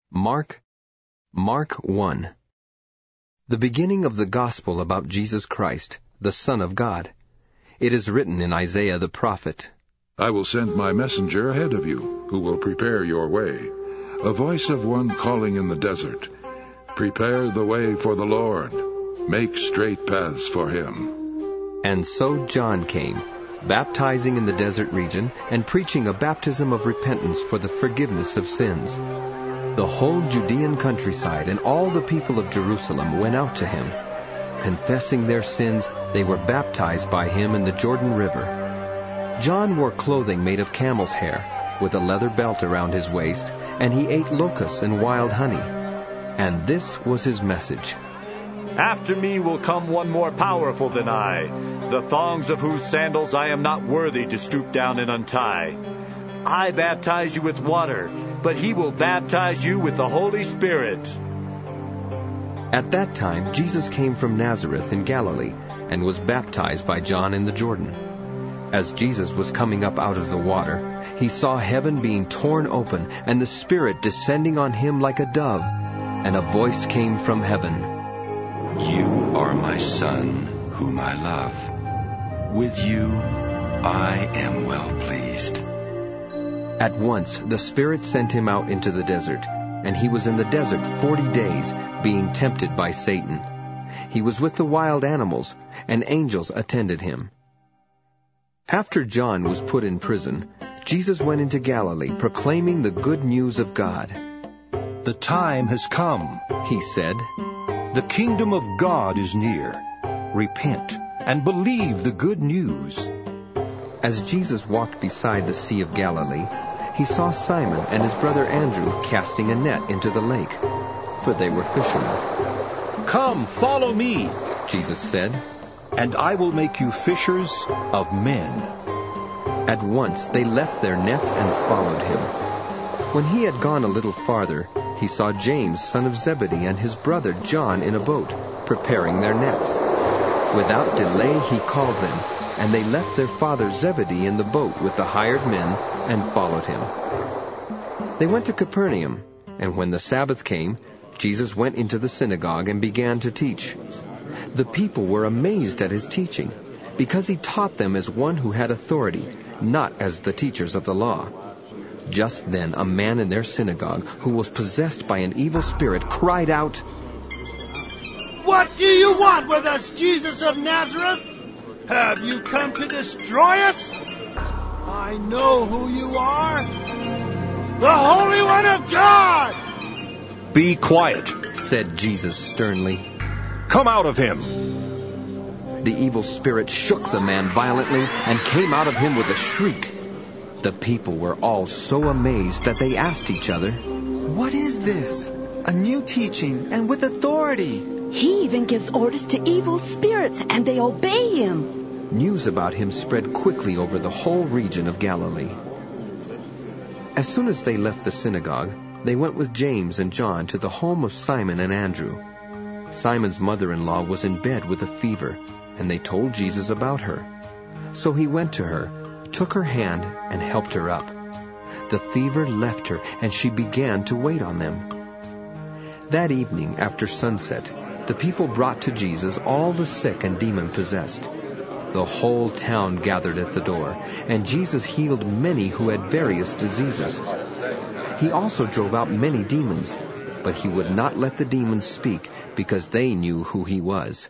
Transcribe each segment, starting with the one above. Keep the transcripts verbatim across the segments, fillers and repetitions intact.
Mark, Mark one. The beginning of the gospel about Jesus Christ, the Son of God. It is written in Isaiah the prophet, I will send my messenger ahead of you, who will prepare your way. A voice of one calling in the desert, prepare the way for the Lord, make straight paths for him. And so John came, baptizing in the desert region and preaching a baptism of repentance for the forgiveness of sins. The whole Judean countryside and all the people of Jerusalem went out to him. Confessing their sins, they were baptized by him in the Jordan River. John wore clothing made of camel's hair, with a leather belt around his waist, and he ate locusts and wild honey. And this was his message. After me will come one more powerful than I, the thongs of whose sandals I am not worthy to stoop down and untie. I baptize you with water, but he will baptize you with the Holy Spirit. At that time Jesus came from Nazareth in Galilee, and was baptized by John in the Jordan. As Jesus was coming up out of the water, he saw heaven being torn open, and the Spirit descending on him like a dove. And a voice came from heaven, You are my Son, whom I love. With you I am well pleased. At once the Spirit sent him out into the desert, and he was in the desert forty days, being tempted by Satan. He was with the wild animals, and angels attended him. After John was put in prison, Jesus went into Galilee, proclaiming the good news of God. The time has come, he said. The kingdom of God is near. Repent and believe the good news. As Jesus walked beside the Sea of Galilee, he saw Simon and his brother Andrew casting a net into the lake, for they were fishermen. Come, follow me, Jesus said, and I will make you fishers of men. At once they left their nets and followed him. When he had gone a little farther, he saw James, son of Zebedee, and his brother John in a boat, preparing their nets. Without delay he called them, and they left their father Zebedee in the boat with the hired men and followed him. They went to Capernaum, and when the Sabbath came, Jesus went into the synagogue and began to teach. The people were amazed at his teaching, because he taught them as one who had authority, not as the teachers of the law. Just then a man in their synagogue, who was possessed by an evil spirit, cried out, What do you want with us, Jesus of Nazareth? Have you come to destroy us? I know who you are, the Holy One of God! Be quiet, said Jesus sternly. Come out of him. The evil spirit shook the man violently and came out of him with a shriek. The people were all so amazed that they asked each other, What is this? A new teaching and with authority. He even gives orders to evil spirits, and they obey him. News about him spread quickly over the whole region of Galilee. As soon as they left the synagogue, they went with James and John to the home of Simon and Andrew. Simon's mother-in-law was in bed with a fever, and they told Jesus about her. So he went to her, took her hand, and helped her up. The fever left her, and she began to wait on them. That evening, after sunset, the people brought to Jesus all the sick and demon-possessed. The whole town gathered at the door, and Jesus healed many who had various diseases. He also drove out many demons, but he would not let the demons speak, because they knew who he was.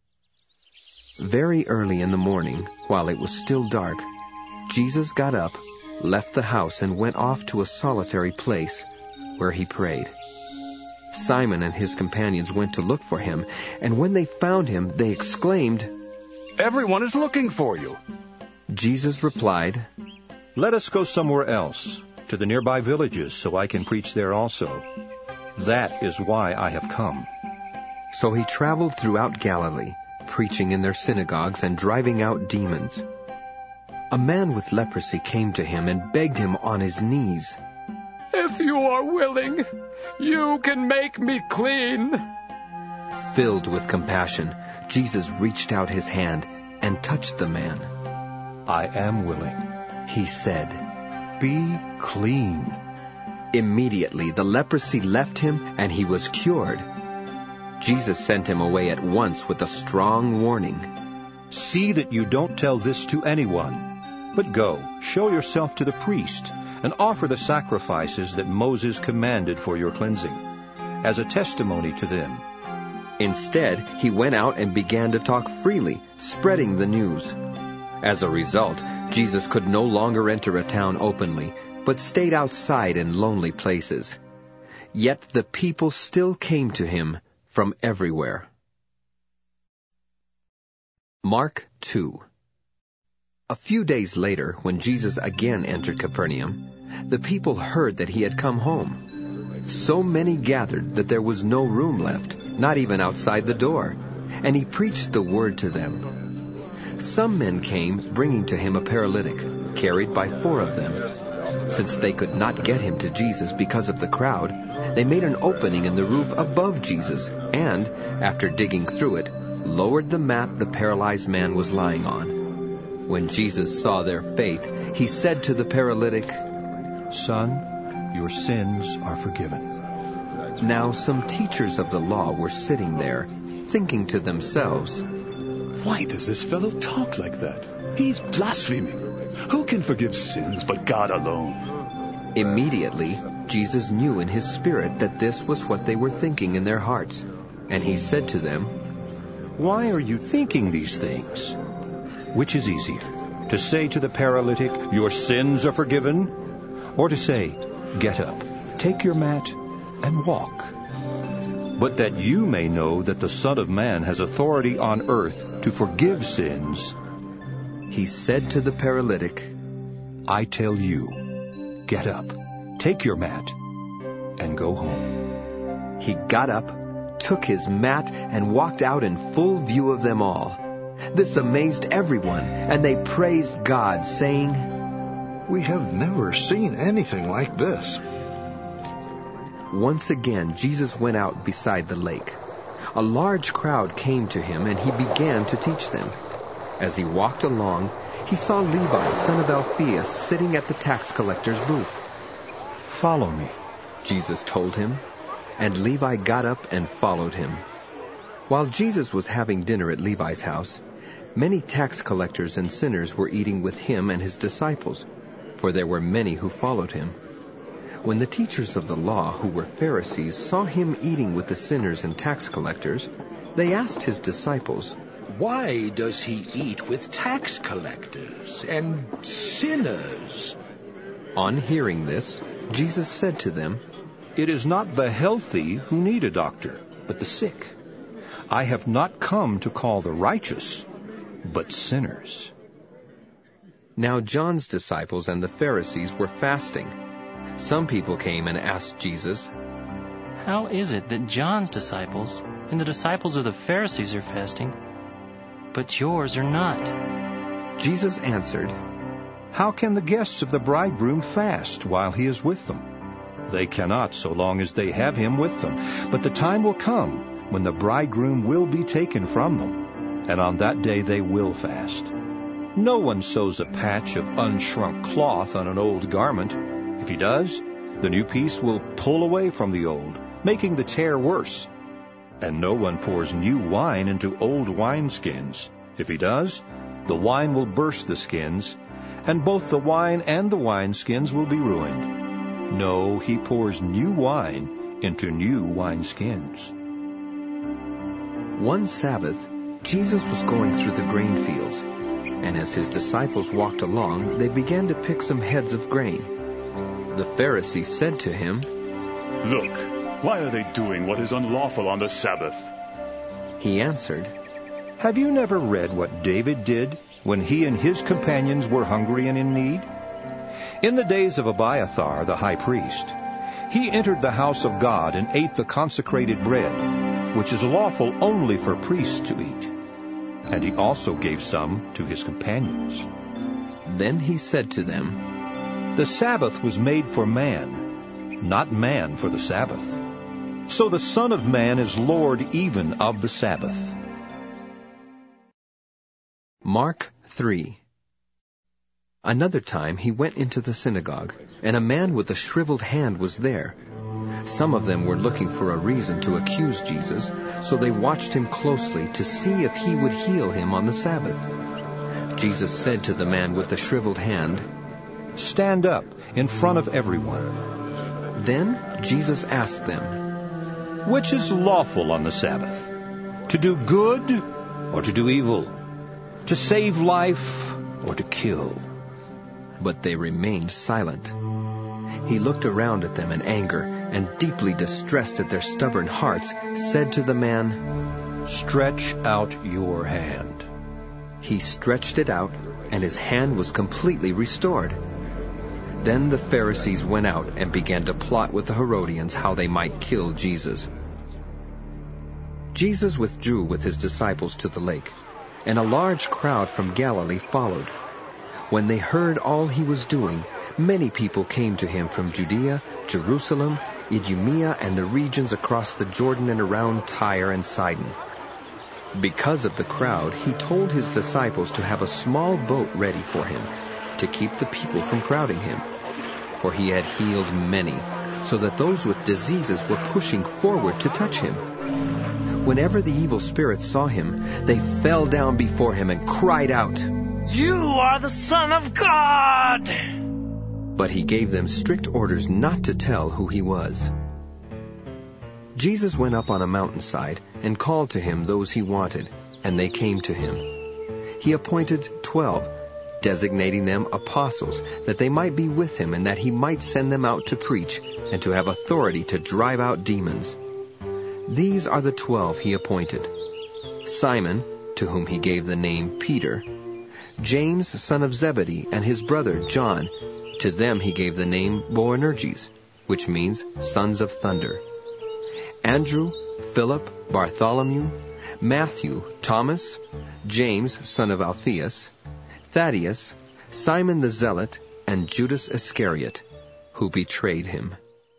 Very early in the morning, while it was still dark, Jesus got up, left the house, and went off to a solitary place, where he prayed. Simon and his companions went to look for him, and when they found him, they exclaimed, Everyone is looking for you. Jesus replied, Let us go somewhere else, to the nearby villages, so I can preach there also. That is why I have come. So he traveled throughout Galilee, preaching in their synagogues and driving out demons. A man with leprosy came to him and begged him on his knees, If you are willing, you can make me clean. Filled with compassion, Jesus reached out his hand and touched the man. I am willing, he said. Be clean. Immediately the leprosy left him and he was cured. Jesus sent him away at once with a strong warning. See that you don't tell this to anyone, but go, show yourself to the priest, and offer the sacrifices that Moses commanded for your cleansing, as a testimony to them. Instead, he went out and began to talk freely, spreading the news. As a result, Jesus could no longer enter a town openly, but stayed outside in lonely places. Yet the people still came to him from everywhere. Mark two. A few days later, when Jesus again entered Capernaum, the people heard that he had come home. So many gathered that there was no room left, not even outside the door, and he preached the word to them. Some men came, bringing to him a paralytic, carried by four of them. Since they could not get him to Jesus because of the crowd, they made an opening in the roof above Jesus, and, after digging through it, lowered the mat the paralyzed man was lying on. When Jesus saw their faith, he said to the paralytic, "Son, your sins are forgiven." Now some teachers of the law were sitting there, thinking to themselves, "Why does this fellow talk like that? He's blaspheming. Who can forgive sins but God alone?" Immediately, Jesus knew in his spirit that this was what they were thinking in their hearts, and he said to them, "Why are you thinking these things? Which is easier, to say to the paralytic, 'Your sins are forgiven,' or to say, 'Get up, take your mat, and walk'? But that you may know that the Son of Man has authority on earth to forgive sins," he said to the paralytic, "I tell you, get up, take your mat, and go home." He got up, took his mat, and walked out in full view of them all. This amazed everyone, and they praised God, saying, "We have never seen anything like this." Once again, Jesus went out beside the lake. A large crowd came to him, and he began to teach them. As he walked along, he saw Levi, son of Alphaeus, sitting at the tax collector's booth. "Follow me," Jesus told him, and Levi got up and followed him. While Jesus was having dinner at Levi's house, many tax collectors and sinners were eating with him and his disciples, for there were many who followed him. When the teachers of the law, who were Pharisees, saw him eating with the sinners and tax collectors, they asked his disciples, "Why does he eat with tax collectors and sinners?" On hearing this, Jesus said to them, "It is not the healthy who need a doctor, but the sick. I have not come to call the righteous, but sinners." Now John's disciples and the Pharisees were fasting. Some people came and asked Jesus, "How is it that John's disciples and the disciples of the Pharisees are fasting, but yours are not?" Jesus answered, "How can the guests of the bridegroom fast while he is with them? They cannot so long as they have him with them. But the time will come when the bridegroom will be taken from them, and on that day they will fast. No one sews a patch of unshrunk cloth on an old garment. If he does, the new piece will pull away from the old, making the tear worse. And no one pours new wine into old wineskins. If he does, the wine will burst the skins, and both the wine and the wineskins will be ruined. No, he pours new wine into new wineskins." One Sabbath, Jesus was going through the grain fields, and as his disciples walked along, they began to pick some heads of grain. The Pharisees said to him, "Look, why are they doing what is unlawful on the Sabbath?" He answered, "Have you never read what David did when he and his companions were hungry and in need? In the days of Abiathar, the high priest, he entered the house of God and ate the consecrated bread, which is lawful only for priests to eat. And he also gave some to his companions." Then he said to them, "The Sabbath was made for man, not man for the Sabbath. So the Son of Man is Lord even of the Sabbath." Mark three. Another time he went into the synagogue, and a man with a shriveled hand was there. Some of them were looking for a reason to accuse Jesus, so they watched him closely to see if he would heal him on the Sabbath. Jesus said to the man with the shriveled hand, "Stand up in front of everyone." Then Jesus asked them, "Which is lawful on the Sabbath? To do good or to do evil? To save life or to kill?" But they remained silent. He looked around at them in anger, and deeply distressed at their stubborn hearts, said to the man, "Stretch out your hand." He stretched it out, and his hand was completely restored. Then the Pharisees went out and began to plot with the Herodians how they might kill Jesus. Jesus withdrew with his disciples to the lake, and a large crowd from Galilee followed. When they heard all he was doing, many people came to him from Judea, Jerusalem, Idumea, and the regions across the Jordan and around Tyre and Sidon. Because of the crowd, he told his disciples to have a small boat ready for him, to keep the people from crowding him. For he had healed many, so that those with diseases were pushing forward to touch him. Whenever the evil spirits saw him, they fell down before him and cried out, "You are the Son of God!" But he gave them strict orders not to tell who he was. Jesus went up on a mountainside and called to him those he wanted, and they came to him. He appointed twelve, designating them apostles, that they might be with him and that he might send them out to preach and to have authority to drive out demons. These are the twelve he appointed: Simon, to whom he gave the name Peter; James, son of Zebedee, and his brother John. To them he gave the name Boanerges, which means sons of thunder; Andrew, Philip, Bartholomew, Matthew, Thomas, James, son of Alphaeus, Thaddeus, Simon the Zealot, and Judas Iscariot, who betrayed him.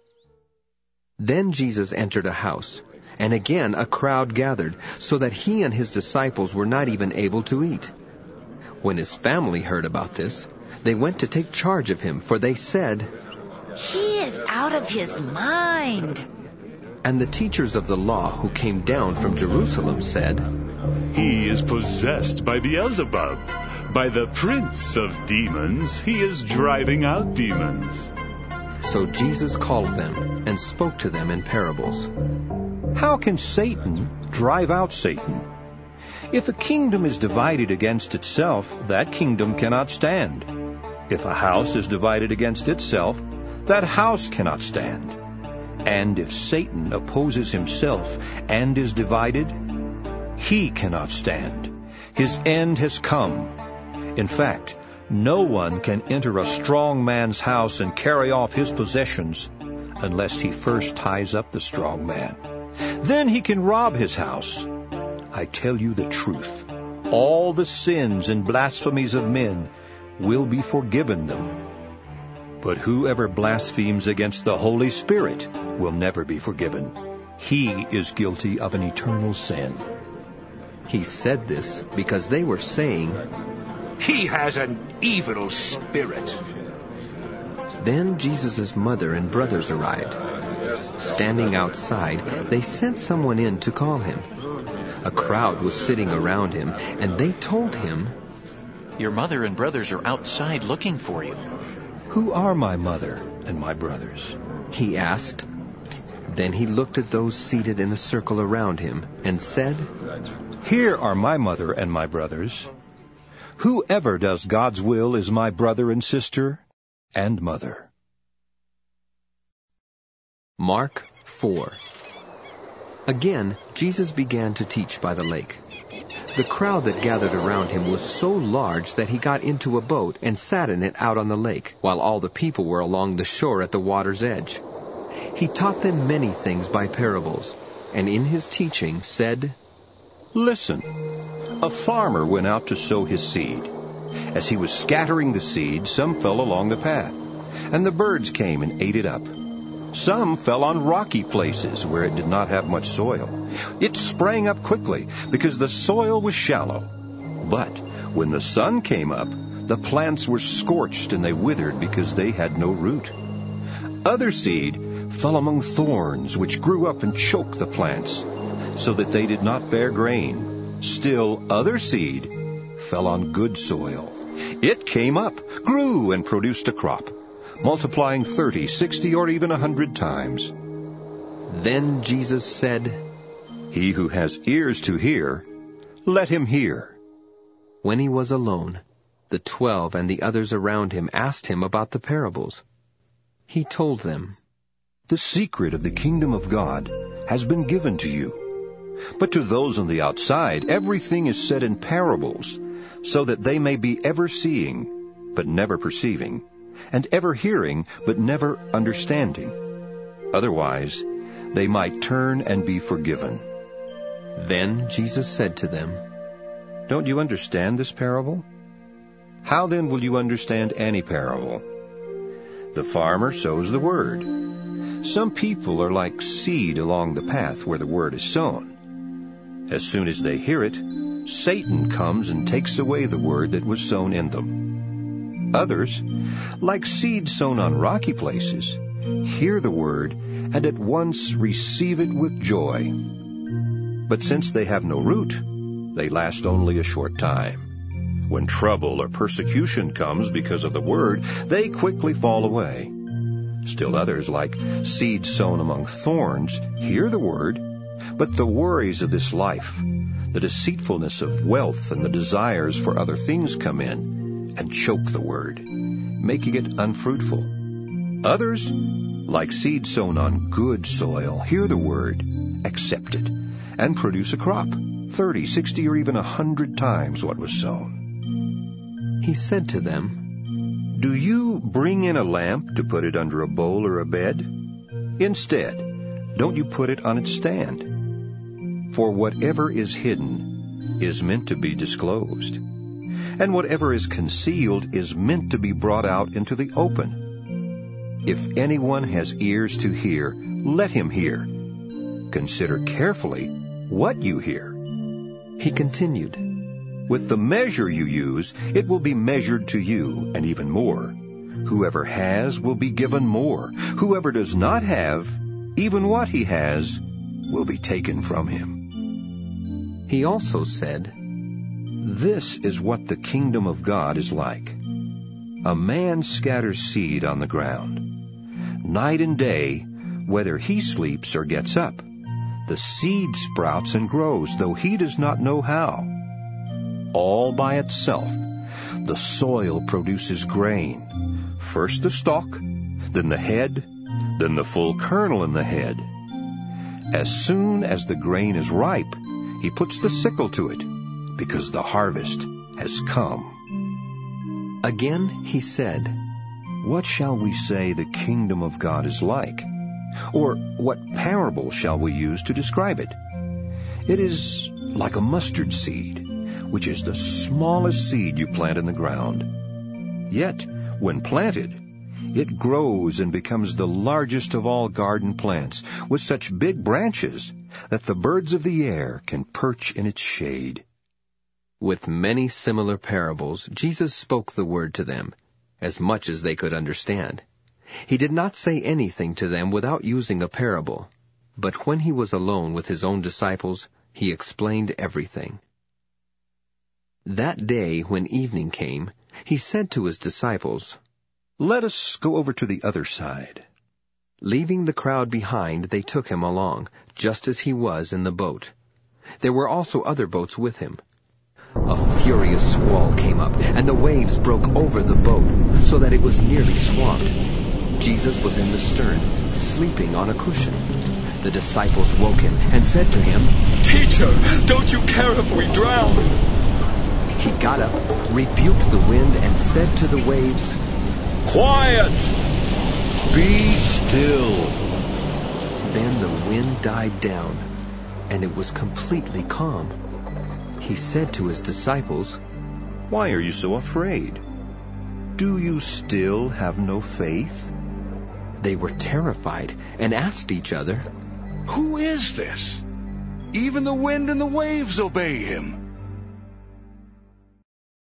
Then Jesus entered a house, and again a crowd gathered, so that he and his disciples were not even able to eat. When his family heard about this, they went to take charge of him, for they said, "He is out of his mind." And the teachers of the law who came down from Jerusalem said, "He is possessed by Beelzebub. By the prince of demons, he is driving out demons." So Jesus called them and spoke to them in parables. "How can Satan drive out Satan? If a kingdom is divided against itself, that kingdom cannot stand. If a house is divided against itself, that house cannot stand. And if Satan opposes himself and is divided, he cannot stand. His end has come. In fact, no one can enter a strong man's house and carry off his possessions unless he first ties up the strong man. Then he can rob his house. I tell you the truth, all the sins and blasphemies of men will be forgiven them. But whoever blasphemes against the Holy Spirit will never be forgiven. He is guilty of an eternal sin." He said this because they were saying, "He has an evil spirit." Then Jesus' mother and brothers arrived. Standing outside, they sent someone in to call him. A crowd was sitting around him, and they told him, "Your mother and brothers are outside looking for you." "Who are my mother and my brothers?" he asked. Then he looked at those seated in a circle around him and said, "Here are my mother and my brothers. Whoever does God's will is my brother and sister and mother." Mark four. Again, Jesus began to teach by the lake. The crowd that gathered around him was so large that he got into a boat and sat in it out on the lake, while all the people were along the shore at the water's edge. He taught them many things by parables, and in his teaching said, "Listen, a farmer went out to sow his seed. As he was scattering the seed, some fell along the path, and the birds came and ate it up. Some fell on rocky places where it did not have much soil. It sprang up quickly because the soil was shallow. But when the sun came up, The plants were scorched and they withered because they had no root. Other seed fell among thorns, which grew up and choked the plants, so that they did not bear grain. Still other seed fell on good soil. It came up, grew, and produced a crop, multiplying thirty, sixty, or even a hundred times. Then Jesus said, He who has ears to hear, let him hear. When he was alone, the twelve and the others around him asked him about the parables. He told them, The secret of the kingdom of God has been given to you. But to those on the outside, everything is said in parables, so that they may be ever seeing, but never perceiving, and ever hearing, but never understanding. Otherwise, they might turn and be forgiven. Then Jesus said to them, Don't you understand this parable? How then will you understand any parable? The farmer sows the word. Some people are like seed along the path where the word is sown. As soon as they hear it, Satan comes and takes away the word that was sown in them. Others, like seed sown on rocky places, hear the word and at once receive it with joy. But since they have no root, they last only a short time. When trouble or persecution comes because of the word, they quickly fall away. Still others, like seed sown among thorns, hear the word, but the worries of this life, the deceitfulness of wealth and the desires for other things come in and choke the word, making it unfruitful. Others, like seed sown on good soil, hear the word, accept it, and produce a crop, thirty, sixty, or even a hundred times what was sown. He said to them, Do you bring in a lamp to put it under a bowl or a bed? Instead, don't you put it on its stand? For whatever is hidden is meant to be disclosed, and whatever is concealed is meant to be brought out into the open. If anyone has ears to hear, let him hear. Consider carefully what you hear. He continued, With the measure you use, it will be measured to you, and even more. Whoever has will be given more. Whoever does not have, even what he has, will be taken from him. He also said, This is what the kingdom of God is like. A man scatters seed on the ground. Night and day, whether he sleeps or gets up, the seed sprouts and grows, though he does not know how. All by itself, the soil produces grain. First the stalk, then the head, then the full kernel in the head. As soon as the grain is ripe, he puts the sickle to it, because the harvest has come. Again he said, What shall we say the kingdom of God is like? Or what parable shall we use to describe it? It is like a mustard seed, which is the smallest seed you plant in the ground. Yet, when planted, it grows and becomes the largest of all garden plants, with such big branches that the birds of the air can perch in its shade. With many similar parables, Jesus spoke the word to them, as much as they could understand. He did not say anything to them without using a parable, but when he was alone with his own disciples, he explained everything. That day, when evening came, he said to his disciples, Let us go over to the other side. Leaving the crowd behind, they took him along, just as he was in the boat. There were also other boats with him. A furious squall came up, and the waves broke over the boat, so that it was nearly swamped. Jesus was in the stern, sleeping on a cushion. The disciples woke him and said to him, Teacher, don't you care if we drown? He got up, rebuked the wind, and said to the waves, Quiet! Be still! Then the wind died down, and it was completely calm. He said to his disciples, Why are you so afraid? Do you still have no faith? They were terrified and asked each other, Who is this? Even the wind and the waves obey him.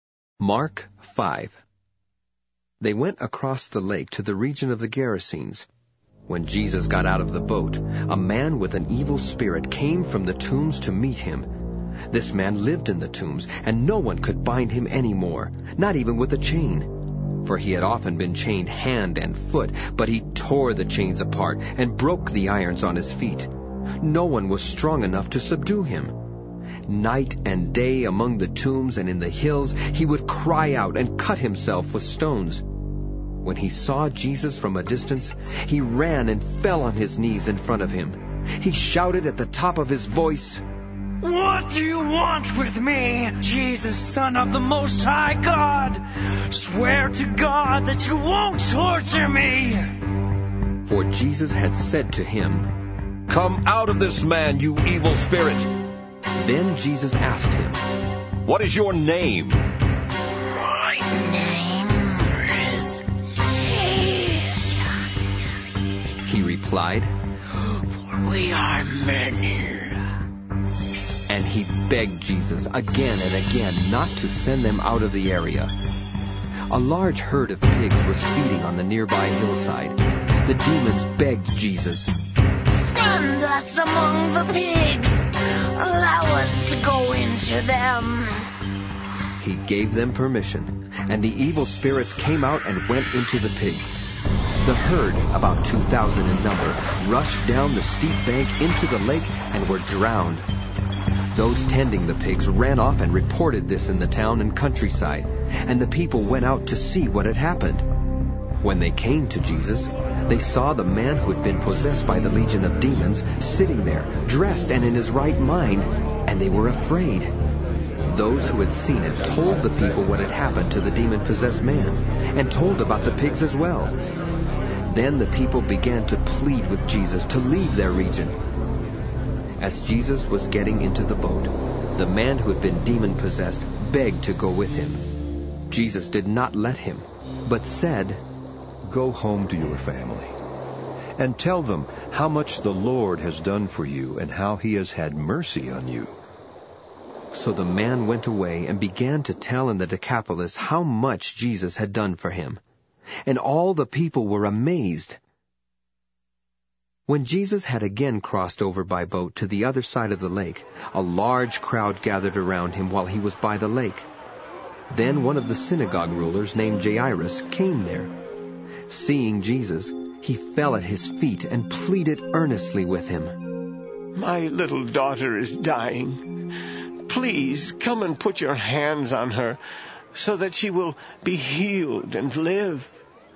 Mark five. They went across the lake to the region of the Gerasenes. When Jesus got out of the boat, a man with an evil spirit came from the tombs to meet him. This man lived in the tombs, and no one could bind him any more, not even with a chain. For he had often been chained hand and foot, but he tore the chains apart and broke the irons on his feet. No one was strong enough to subdue him. Night and day among the tombs and in the hills, he would cry out and cut himself with stones. When he saw Jesus from a distance, he ran and fell on his knees in front of him. He shouted at the top of his voice, "What do you want with me, Jesus, Son of the Most High God? Swear to God that you won't torture me." For Jesus had said to him, "Come out of this man, you evil spirit." Then Jesus asked him, "What is your name?" "My name is Legion," he replied, "for we are many." And he begged Jesus again and again not to send them out of the area. A large herd of pigs was feeding on the nearby hillside. The demons begged Jesus, "Send us among the pigs. Allow us to go into them." He gave them permission, and the evil spirits came out and went into the pigs. The herd, about two thousand in number, rushed down the steep bank into the lake and were drowned. Those tending the pigs ran off and reported this in the town and countryside, and the people went out to see what had happened. When they came to Jesus, they saw the man who had been possessed by the legion of demons sitting there, dressed and in his right mind, and they were afraid. Those who had seen it told the people what had happened to the demon-possessed man, and told about the pigs as well. Then the people began to plead with Jesus to leave their region. As Jesus was getting into the boat, the man who had been demon-possessed begged to go with him. Jesus did not let him, but said, "Go home to your family, and tell them how much the Lord has done for you and how he has had mercy on you." So the man went away and began to tell in the Decapolis how much Jesus had done for him. And all the people were amazed. When Jesus had again crossed over by boat to the other side of the lake, a large crowd gathered around him while he was by the lake. Then one of the synagogue rulers named Jairus came there. Seeing Jesus, he fell at his feet and pleaded earnestly with him. "My little daughter is dying. Please come and put your hands on her so that she will be healed and live."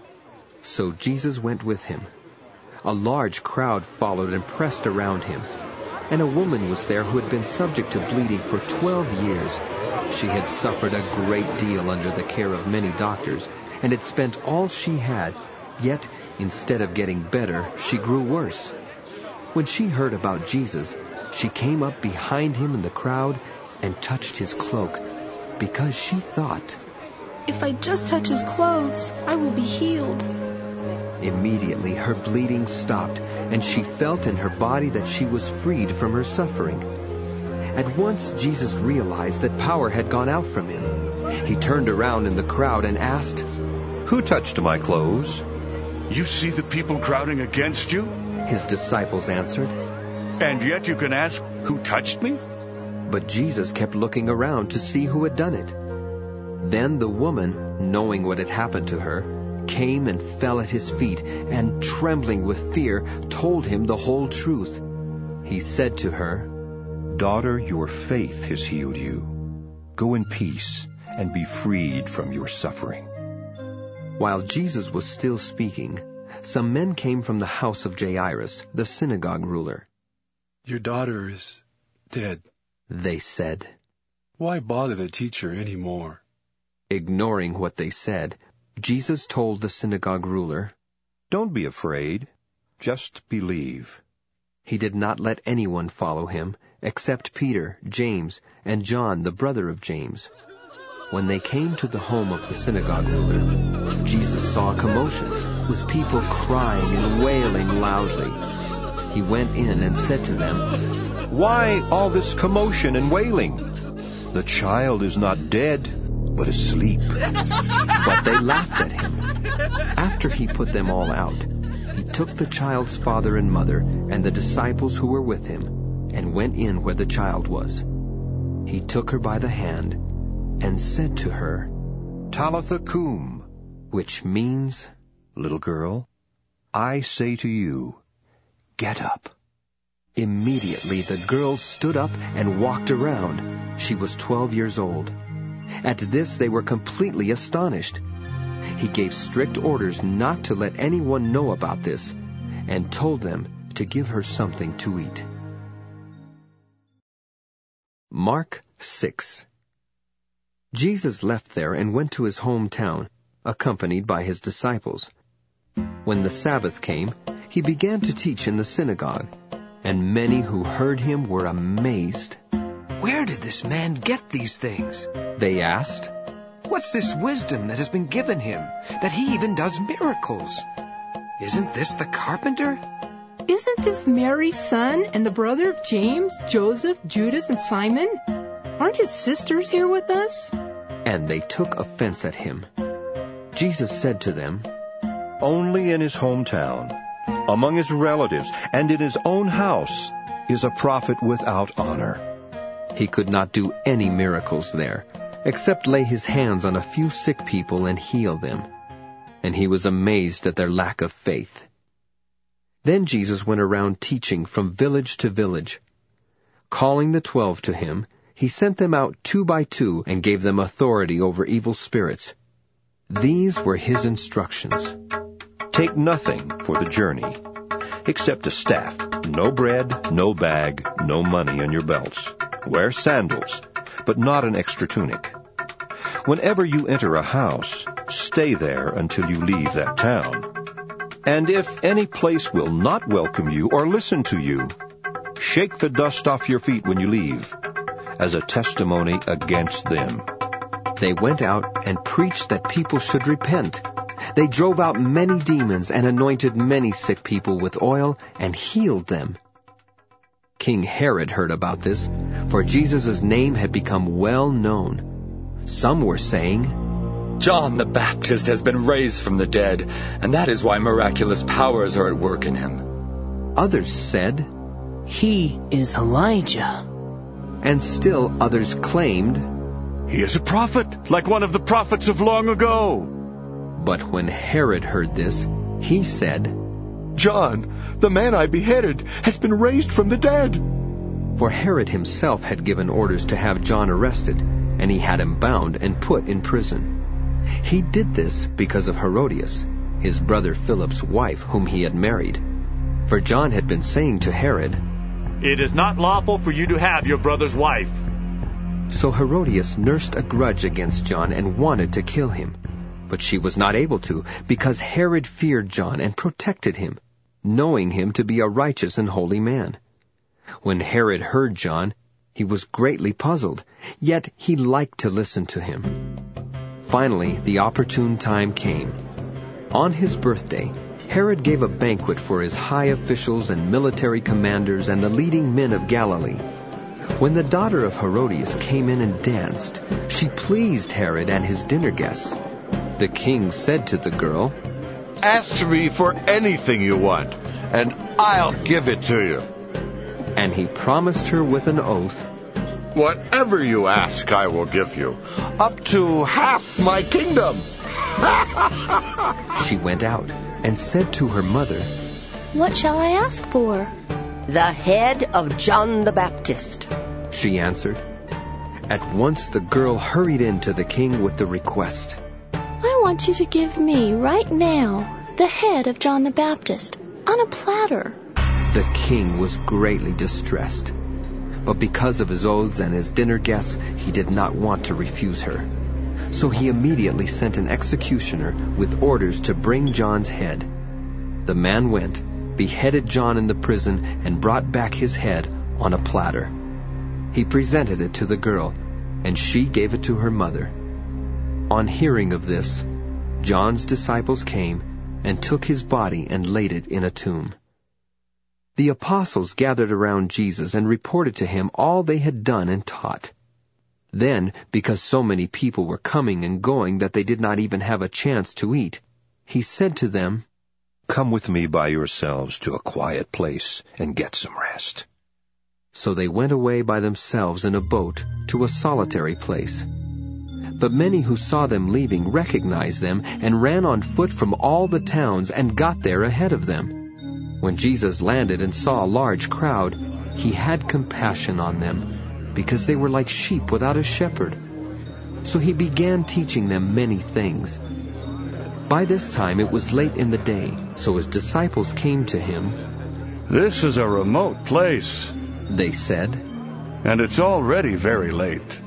So Jesus went with him. A large crowd followed and pressed around him. And a woman was there who had been subject to bleeding for twelve years. She had suffered a great deal under the care of many doctors, and had spent all she had, yet instead of getting better, she grew worse. When she heard about Jesus, she came up behind him in the crowd and touched his cloak, because she thought, "If I just touch his clothes, I will be healed." Immediately her bleeding stopped, and she felt in her body that she was freed from her suffering. At once Jesus realized that power had gone out from him. He turned around in the crowd and asked, "Who touched my clothes?" "You see the people crowding against you?" his disciples answered. "And yet you can ask, 'Who touched me?'" But Jesus kept looking around to see who had done it. Then the woman, knowing what had happened to her, came and fell at his feet, and trembling with fear, told him the whole truth. He said to her, "Daughter, your faith has healed you. Go in peace and be freed from your suffering." While Jesus was still speaking, some men came from the house of Jairus, the synagogue ruler. "Your daughter is dead," they said. "Why bother the teacher any more?" Ignoring what they said, Jesus told the synagogue ruler, "Don't be afraid, just believe." He did not let anyone follow him, except Peter, James, and John, the brother of James. When they came to the home of the synagogue ruler, Jesus saw a commotion, with people crying and wailing loudly. He went in and said to them, "Why all this commotion and wailing? The child is not dead, but asleep." But they laughed at him. After he put them all out, he took the child's father and mother and the disciples who were with him and went in where the child was. He took her by the hand and said to her, "Talitha cum," which means, "Little girl, I say to you, get up." Immediately the girl stood up and walked around. She was twelve years old. At this they were completely astonished. He gave strict orders not to let anyone know about this, and told them to give her something to eat. Mark six. Jesus left there and went to his hometown, accompanied by his disciples. When the Sabbath came, he began to teach in the synagogue, and many who heard him were amazed. "Where did this man get these things?" they asked. "What's this wisdom that has been given him, that he even does miracles? Isn't this the carpenter? Isn't this Mary's son and the brother of James, Joseph, Judas, and Simon? Aren't his sisters here with us?" And they took offense at him. Jesus said to them, "Only in his hometown, among his relatives, and in his own house is a prophet without honor." He could not do any miracles there, except lay his hands on a few sick people and heal them. And he was amazed at their lack of faith. Then Jesus went around teaching from village to village. Calling the twelve to him, he sent them out two by two and gave them authority over evil spirits. These were his instructions. "Take nothing for the journey, except a staff, no bread, no bag, no money in your belts. Wear sandals, but not an extra tunic. Whenever you enter a house, stay there until you leave that town. And if any place will not welcome you or listen to you, shake the dust off your feet when you leave, as a testimony against them." They went out and preached that people should repent. They drove out many demons and anointed many sick people with oil and healed them. King Herod heard about this, for Jesus' name had become well known. Some were saying, "John the Baptist has been raised from the dead, and that is why miraculous powers are at work in him." Others said, "He is Elijah." And still others claimed, "He is a prophet, like one of the prophets of long ago." But when Herod heard this, he said, "John, the man I beheaded, has been raised from the dead." For Herod himself had given orders to have John arrested, and he had him bound and put in prison. He did this because of Herodias, his brother Philip's wife, whom he had married. For John had been saying to Herod, "It is not lawful for you to have your brother's wife." So Herodias nursed a grudge against John and wanted to kill him. But she was not able to, because Herod feared John and protected him, knowing him to be a righteous and holy man. When Herod heard John, he was greatly puzzled, yet he liked to listen to him. Finally, the opportune time came. On his birthday, Herod gave a banquet for his high officials and military commanders and the leading men of Galilee. When the daughter of Herodias came in and danced, she pleased Herod and his dinner guests. The king said to the girl, "Ask me for anything you want, and I'll give it to you." And he promised her with an oath, "Whatever you ask, I will give you, up to half my kingdom." She went out and said to her mother, "What shall I ask for?" "The head of John the Baptist," she answered. At once the girl hurried in to the king with the request. "I want you to give me, right now, the head of John the Baptist, on a platter." The king was greatly distressed, but because of his oaths and his dinner guests, he did not want to refuse her. So he immediately sent an executioner with orders to bring John's head. The man went, beheaded John in the prison, and brought back his head on a platter. He presented it to the girl, and she gave it to her mother. On hearing of this, John's disciples came and took his body and laid it in a tomb. The apostles gathered around Jesus and reported to him all they had done and taught. Then, because so many people were coming and going that they did not even have a chance to eat, he said to them, "Come with me by yourselves to a quiet place and get some rest." So they went away by themselves in a boat to a solitary place. But many who saw them leaving recognized them and ran on foot from all the towns and got there ahead of them. When Jesus landed and saw a large crowd, he had compassion on them, because they were like sheep without a shepherd. So he began teaching them many things. By this time it was late in the day, so his disciples came to him. "This is a remote place," they said, "and it's already very late.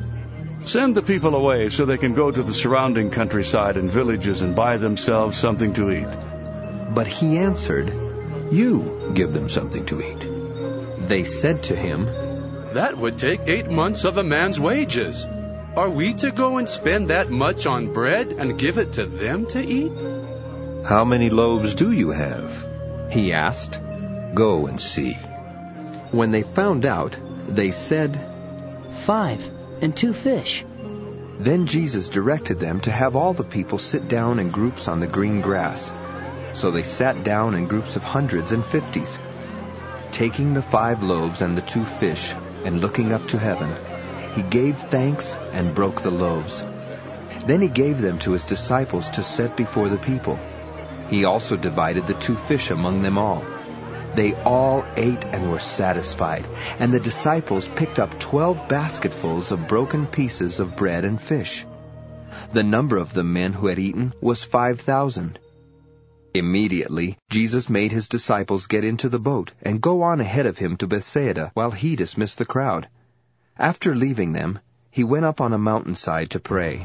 Send the people away so they can go to the surrounding countryside and villages and buy themselves something to eat." But he answered, "You give them something to eat." They said to him, "That would take eight months of a man's wages. Are we to go and spend that much on bread and give it to them to eat?" "How many loaves do you have?" he asked. "Go and see." When they found out, they said, "Five and two fish." Then Jesus directed them to have all the people sit down in groups on the green grass. So they sat down in groups of hundreds and fifties. Taking the five loaves and the two fish, and looking up to heaven, he gave thanks and broke the loaves. Then he gave them to his disciples to set before the people. He also divided the two fish among them all. They all ate and were satisfied, and the disciples picked up twelve basketfuls of broken pieces of bread and fish. The number of the men who had eaten was five thousand. Immediately, Jesus made his disciples get into the boat and go on ahead of him to Bethsaida while he dismissed the crowd. After leaving them, he went up on a mountainside to pray.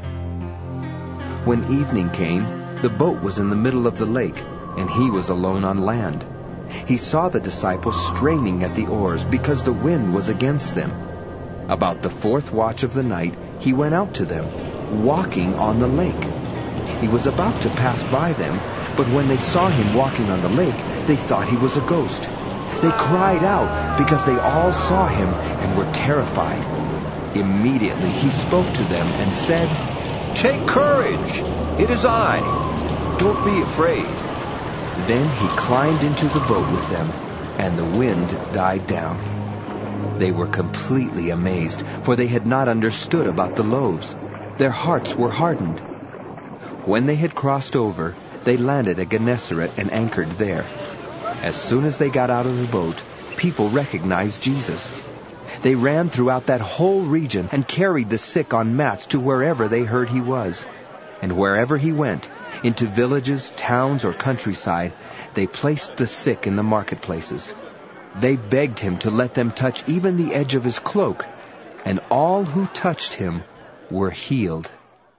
When evening came, the boat was in the middle of the lake, and he was alone on land. He saw the disciples straining at the oars because the wind was against them. About the fourth watch of the night, he went out to them, walking on the lake. He was about to pass by them, but when they saw him walking on the lake, they thought he was a ghost. They cried out because they all saw him and were terrified. Immediately he spoke to them and said, "Take courage! It is I. Don't be afraid." Then he climbed into the boat with them, and the wind died down. They were completely amazed, for they had not understood about the loaves. Their hearts were hardened. When they had crossed over, they landed at Gennesaret and anchored there. As soon as they got out of the boat, people recognized Jesus. They ran throughout that whole region and carried the sick on mats to wherever they heard he was. And wherever he went, into villages, towns, or countryside, they placed the sick in the marketplaces. They begged him to let them touch even the edge of his cloak, and all who touched him were healed.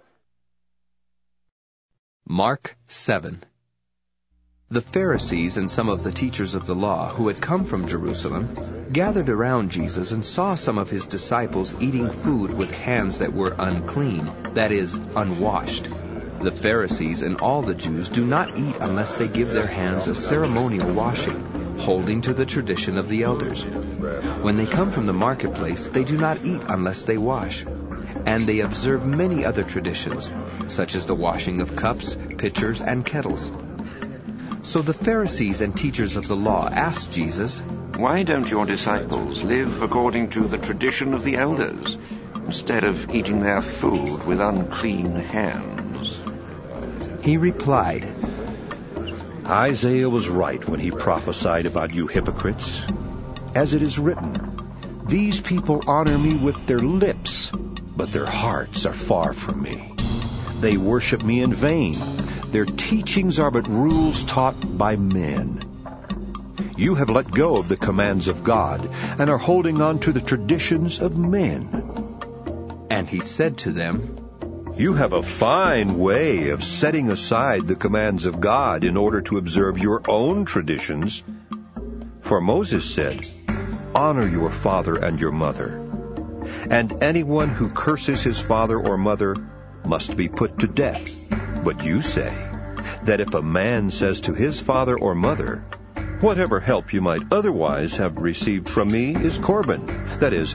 Mark seven. The Pharisees and some of the teachers of the law who had come from Jerusalem gathered around Jesus and saw some of his disciples eating food with hands that were unclean, that is, unwashed. The Pharisees and all the Jews do not eat unless they give their hands a ceremonial washing, holding to the tradition of the elders. When they come from the marketplace, they do not eat unless they wash. And they observe many other traditions, such as the washing of cups, pitchers, and kettles. So the Pharisees and teachers of the law asked Jesus, "Why don't your disciples live according to the tradition of the elders, instead of eating their food with unclean hands?" He replied, "Isaiah was right when he prophesied about you hypocrites. As it is written, 'These people honor me with their lips, but their hearts are far from me. They worship me in vain. Their teachings are but rules taught by men.' You have let go of the commands of God and are holding on to the traditions of men." And he said to them, "You have a fine way of setting aside the commands of God in order to observe your own traditions. For Moses said, 'Honor your father and your mother,' and anyone who curses his father or mother must be put to death. But you say that if a man says to his father or mother, 'Whatever help you might otherwise have received from me is Corban,' that is,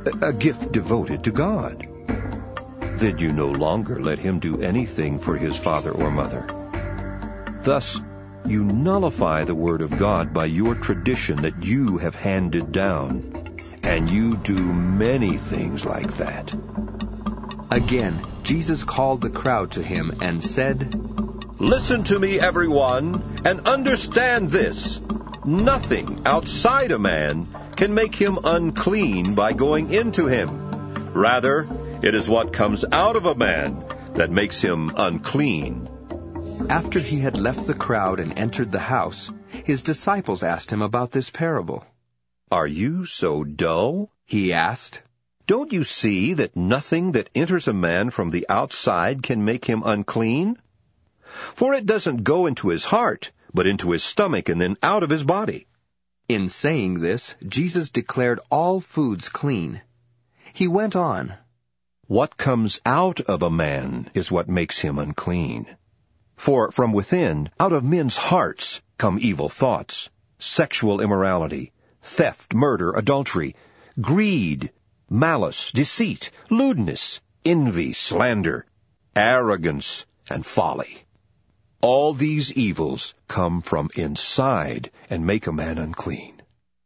a gift devoted to God. Then you no longer let him do anything for his father or mother. Thus, you nullify the word of God by your tradition that you have handed down. And you do many things like that. Again, Jesus called the crowd to him and said, Listen to me, everyone, and understand this. Nothing outside a man can make him unclean by going into him. Rather, it is what comes out of a man that makes him unclean. After he had left the crowd and entered the house, his disciples asked him about this parable. Are you so dull? He asked. Don't you see that nothing that enters a man from the outside can make him unclean? For it doesn't go into his heart, but into his stomach and then out of his body. In saying this, Jesus declared all foods clean. He went on, What comes out of a man is what makes him unclean. For from within, out of men's hearts, come evil thoughts, sexual immorality, theft, murder, adultery, greed, malice, deceit, lewdness, envy, slander, arrogance, and folly. All these evils come from inside and make a man unclean.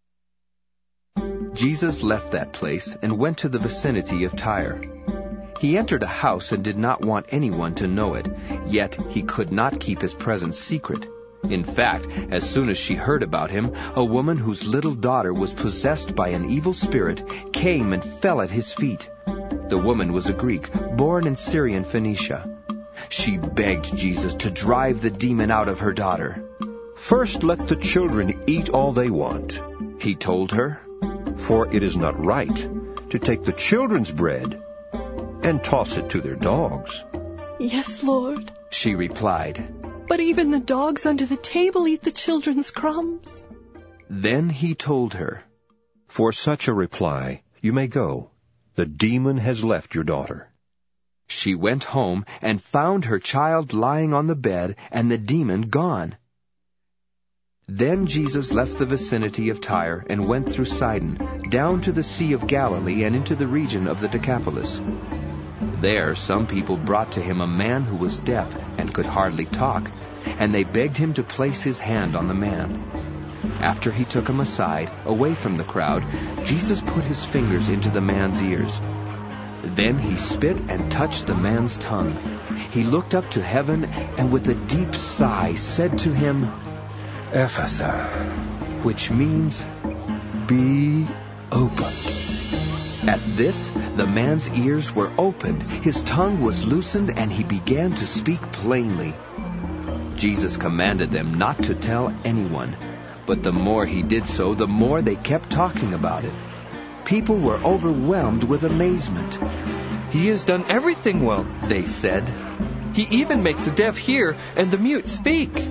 Jesus left that place and went to the vicinity of Tyre. He entered a house and did not want anyone to know it, yet he could not keep his presence secret. In fact, as soon as she heard about him, a woman whose little daughter was possessed by an evil spirit came and fell at his feet. The woman was a Greek, born in Syrian Phoenicia. She begged Jesus to drive the demon out of her daughter. First let the children eat all they want, he told her, for it is not right to take the children's bread and toss it to their dogs. Yes, Lord, she replied. But even the dogs under the table eat the children's crumbs. Then he told her, For such a reply, you may go. The demon has left your daughter. She went home and found her child lying on the bed and the demon gone. Then Jesus left the vicinity of Tyre and went through Sidon, down to the Sea of Galilee and into the region of the Decapolis. There some people brought to him a man who was deaf and could hardly talk, and they begged him to place his hand on the man. After he took him aside, away from the crowd, Jesus put his fingers into the man's ears. Then he spit and touched the man's tongue. He looked up to heaven and with a deep sigh said to him, Ephatha, which means, be opened. At this, the man's ears were opened, his tongue was loosened, and he began to speak plainly. Jesus commanded them not to tell anyone, but the more he did so, the more they kept talking about it. People were overwhelmed with amazement. He has done everything well, they said. He even makes the deaf hear and the mute speak.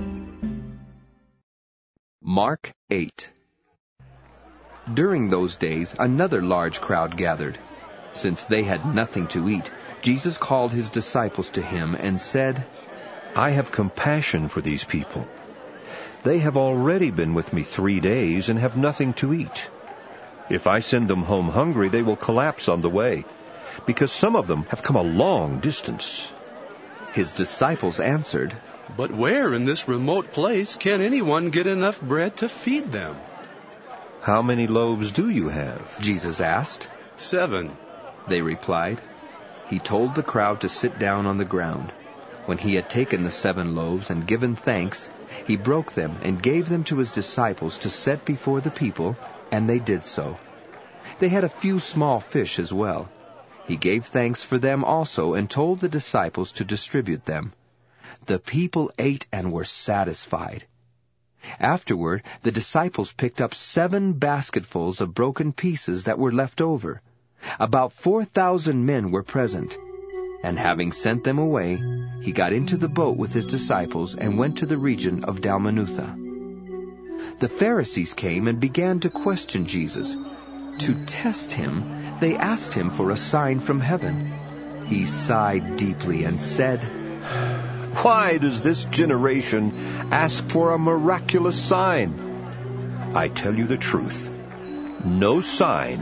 Mark eight. During those days, another large crowd gathered. Since they had nothing to eat, Jesus called his disciples to him and said, I have compassion for these people. They have already been with me three days and have nothing to eat. If I send them home hungry, they will collapse on the way, because some of them have come a long distance. His disciples answered, But where in this remote place can anyone get enough bread to feed them? How many loaves do you have? Jesus asked. Seven, they replied. He told the crowd to sit down on the ground. When he had taken the seven loaves and given thanks, he broke them and gave them to his disciples to set before the people, and they did so. They had a few small fish as well. He gave thanks for them also and told the disciples to distribute them. The people ate and were satisfied. Afterward, the disciples picked up seven basketfuls of broken pieces that were left over. About four thousand men were present. And having sent them away, he got into the boat with his disciples and went to the region of Dalmanutha. The Pharisees came and began to question Jesus. To test him, they asked him for a sign from heaven. He sighed deeply and said, Why does this generation ask for a miraculous sign? I tell you the truth, no sign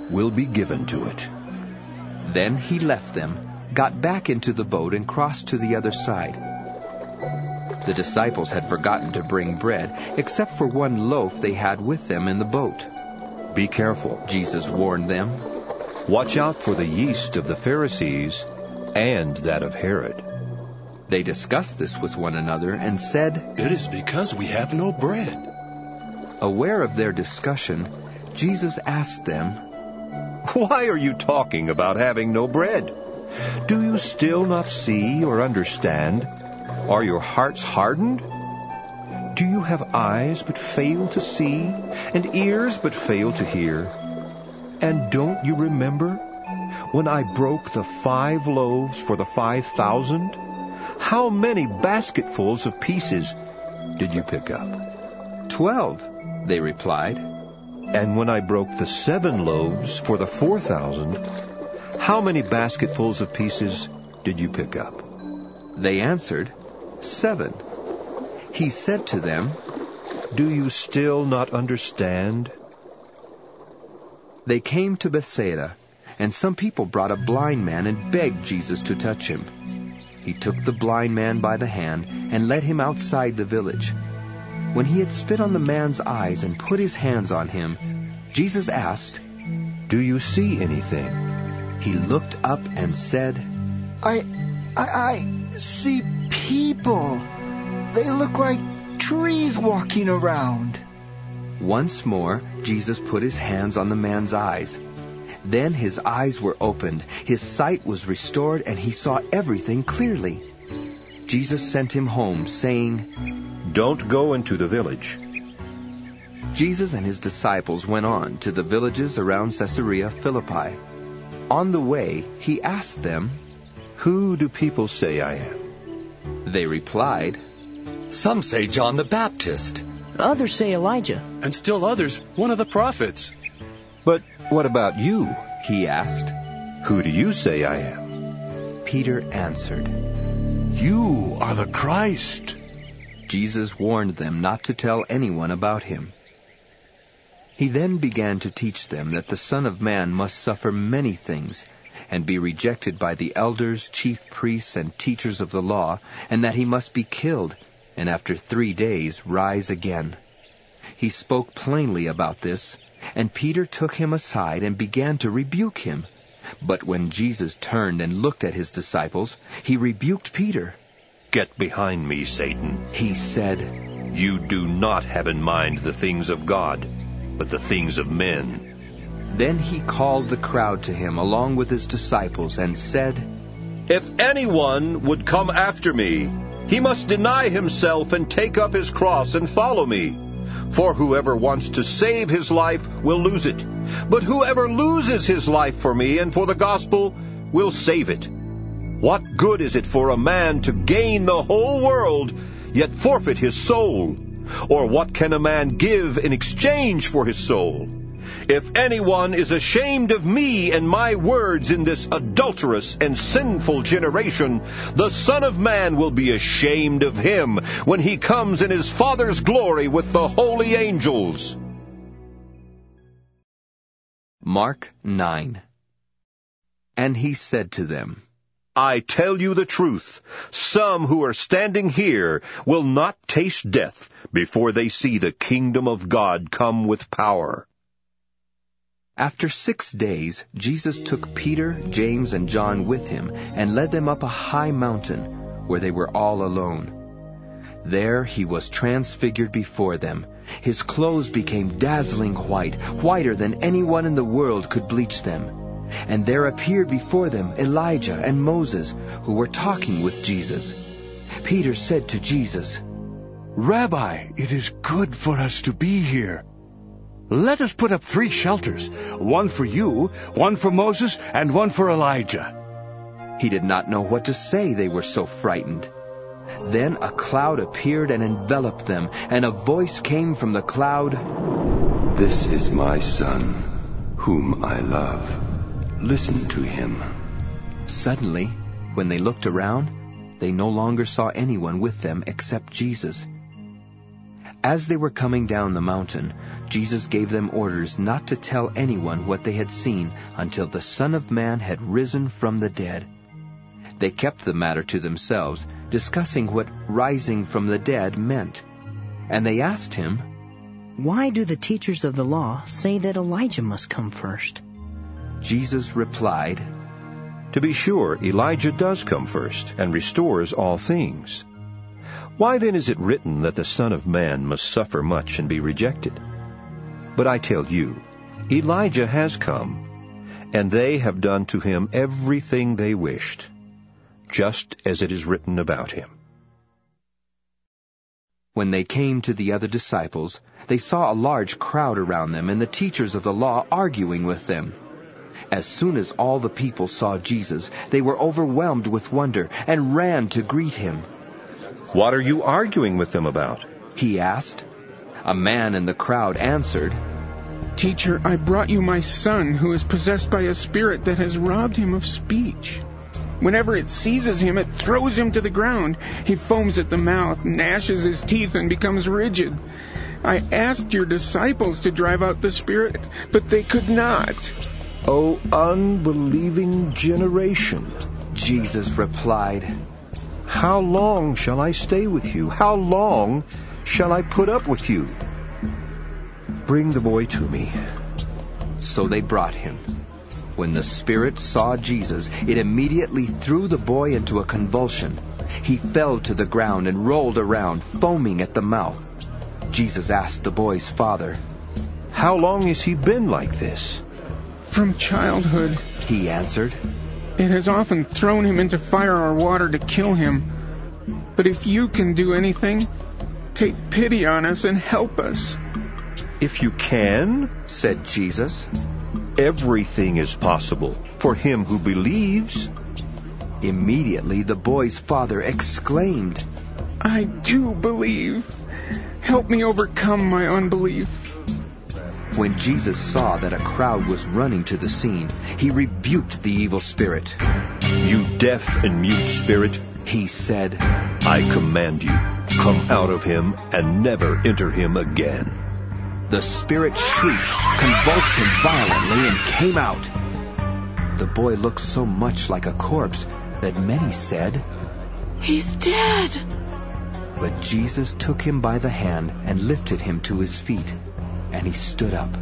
will be given to it." Then he left them, got back into the boat, and crossed to the other side. The disciples had forgotten to bring bread, except for one loaf they had with them in the boat. "Be careful," Jesus warned them. "Watch out for the yeast of the Pharisees and that of Herod." They discussed this with one another and said, "It is because we have no bread." Aware of their discussion, Jesus asked them, "Why are you talking about having no bread? Do you still not see or understand? Are your hearts hardened? Do you have eyes but fail to see, and ears but fail to hear? And don't you remember when I broke the five loaves for the five thousand? How many basketfuls of pieces did you pick up?" Twelve, they replied. "And when I broke the seven loaves for the four thousand, how many basketfuls of pieces did you pick up?" They answered, "Seven." He said to them, "Do you still not understand?" They came to Bethsaida, and some people brought a blind man and begged Jesus to touch him. He took the blind man by the hand and led him outside the village. When he had spit on the man's eyes and put his hands on him, Jesus asked, "Do you see anything?" He looked up and said, I, I, I see people. They look like trees walking around." Once more, Jesus put his hands on the man's eyes. Then his eyes were opened, his sight was restored, and he saw everything clearly. Jesus sent him home, saying, "Don't go into the village." Jesus and his disciples went on to the villages around Caesarea Philippi. On the way, he asked them, "Who do people say I am?" They replied, "Some say John the Baptist. Others say Elijah. And still others, one of the prophets." "But what about you?" he asked. "Who do you say I am?" Peter answered, "You are the Christ." Jesus warned them not to tell anyone about him. He then began to teach them that the Son of Man must suffer many things, and be rejected by the elders, chief priests, and teachers of the law, and that he must be killed, and after three days rise again. He spoke plainly about this, and Peter took him aside and began to rebuke him. But when Jesus turned and looked at his disciples, he rebuked Peter. "Get behind me, Satan," he said. "You do not have in mind the things of God, but the things of men." Then he called the crowd to him along with his disciples and said, "If anyone would come after me, he must deny himself and take up his cross and follow me. For whoever wants to save his life will lose it. But whoever loses his life for me and for the gospel will save it. What good is it for a man to gain the whole world, yet forfeit his soul? Or what can a man give in exchange for his soul? If anyone is ashamed of me and my words in this adulterous and sinful generation, the Son of Man will be ashamed of him when he comes in his Father's glory with the holy angels." Mark nine. And he said to them, "I tell you the truth, some who are standing here will not taste death before they see the kingdom of God come with power." After six days, Jesus took Peter, James, and John with him and led them up a high mountain where they were all alone. There he was transfigured before them. His clothes became dazzling white, whiter than anyone in the world could bleach them. And there appeared before them Elijah and Moses, who were talking with Jesus. Peter said to Jesus, "Rabbi, it is good for us to be here. Let us put up three shelters, one for you, one for Moses, and one for Elijah." He did not know what to say, they were so frightened. Then a cloud appeared and enveloped them, and a voice came from the cloud, "This is my son, whom I love. Listen to him." Suddenly, when they looked around, they no longer saw anyone with them except Jesus. As they were coming down the mountain, Jesus gave them orders not to tell anyone what they had seen until the Son of Man had risen from the dead. They kept the matter to themselves, discussing what rising from the dead meant. And they asked him, "Why do the teachers of the law say that Elijah must come first?" Jesus replied, "To be sure, Elijah does come first and restores all things. Why then is it written that the Son of Man must suffer much and be rejected? But I tell you, Elijah has come, and they have done to him everything they wished, just as it is written about him." When they came to the other disciples, they saw a large crowd around them and the teachers of the law arguing with them. As soon as all the people saw Jesus, they were overwhelmed with wonder and ran to greet him. "What are you arguing with them about?" he asked. A man in the crowd answered, "Teacher, I brought you my son, who is possessed by a spirit that has robbed him of speech. Whenever it seizes him, it throws him to the ground. He foams at the mouth, gnashes his teeth, and becomes rigid. I asked your disciples to drive out the spirit, but they could not." "O unbelieving generation," Jesus replied, "how long shall I stay with you? How long shall I put up with you? Bring the boy to me." So they brought him. When the spirit saw Jesus, it immediately threw the boy into a convulsion. He fell to the ground and rolled around, foaming at the mouth. Jesus asked the boy's father, "How long has he been like this?" "From childhood," he answered. "It has often thrown him into fire or water to kill him. But if you can do anything, take pity on us and help us." "If you can," said Jesus, "everything is possible for him who believes." Immediately the boy's father exclaimed, "I do believe. Help me overcome my unbelief." When Jesus saw that a crowd was running to the scene, he rebuked the evil spirit. "You deaf and mute spirit," he said, "I command you, come out of him and never enter him again." The spirit shrieked, convulsed him violently, and came out. The boy looked so much like a corpse that many said, "He's dead." But Jesus took him by the hand and lifted him to his feet, and he stood up.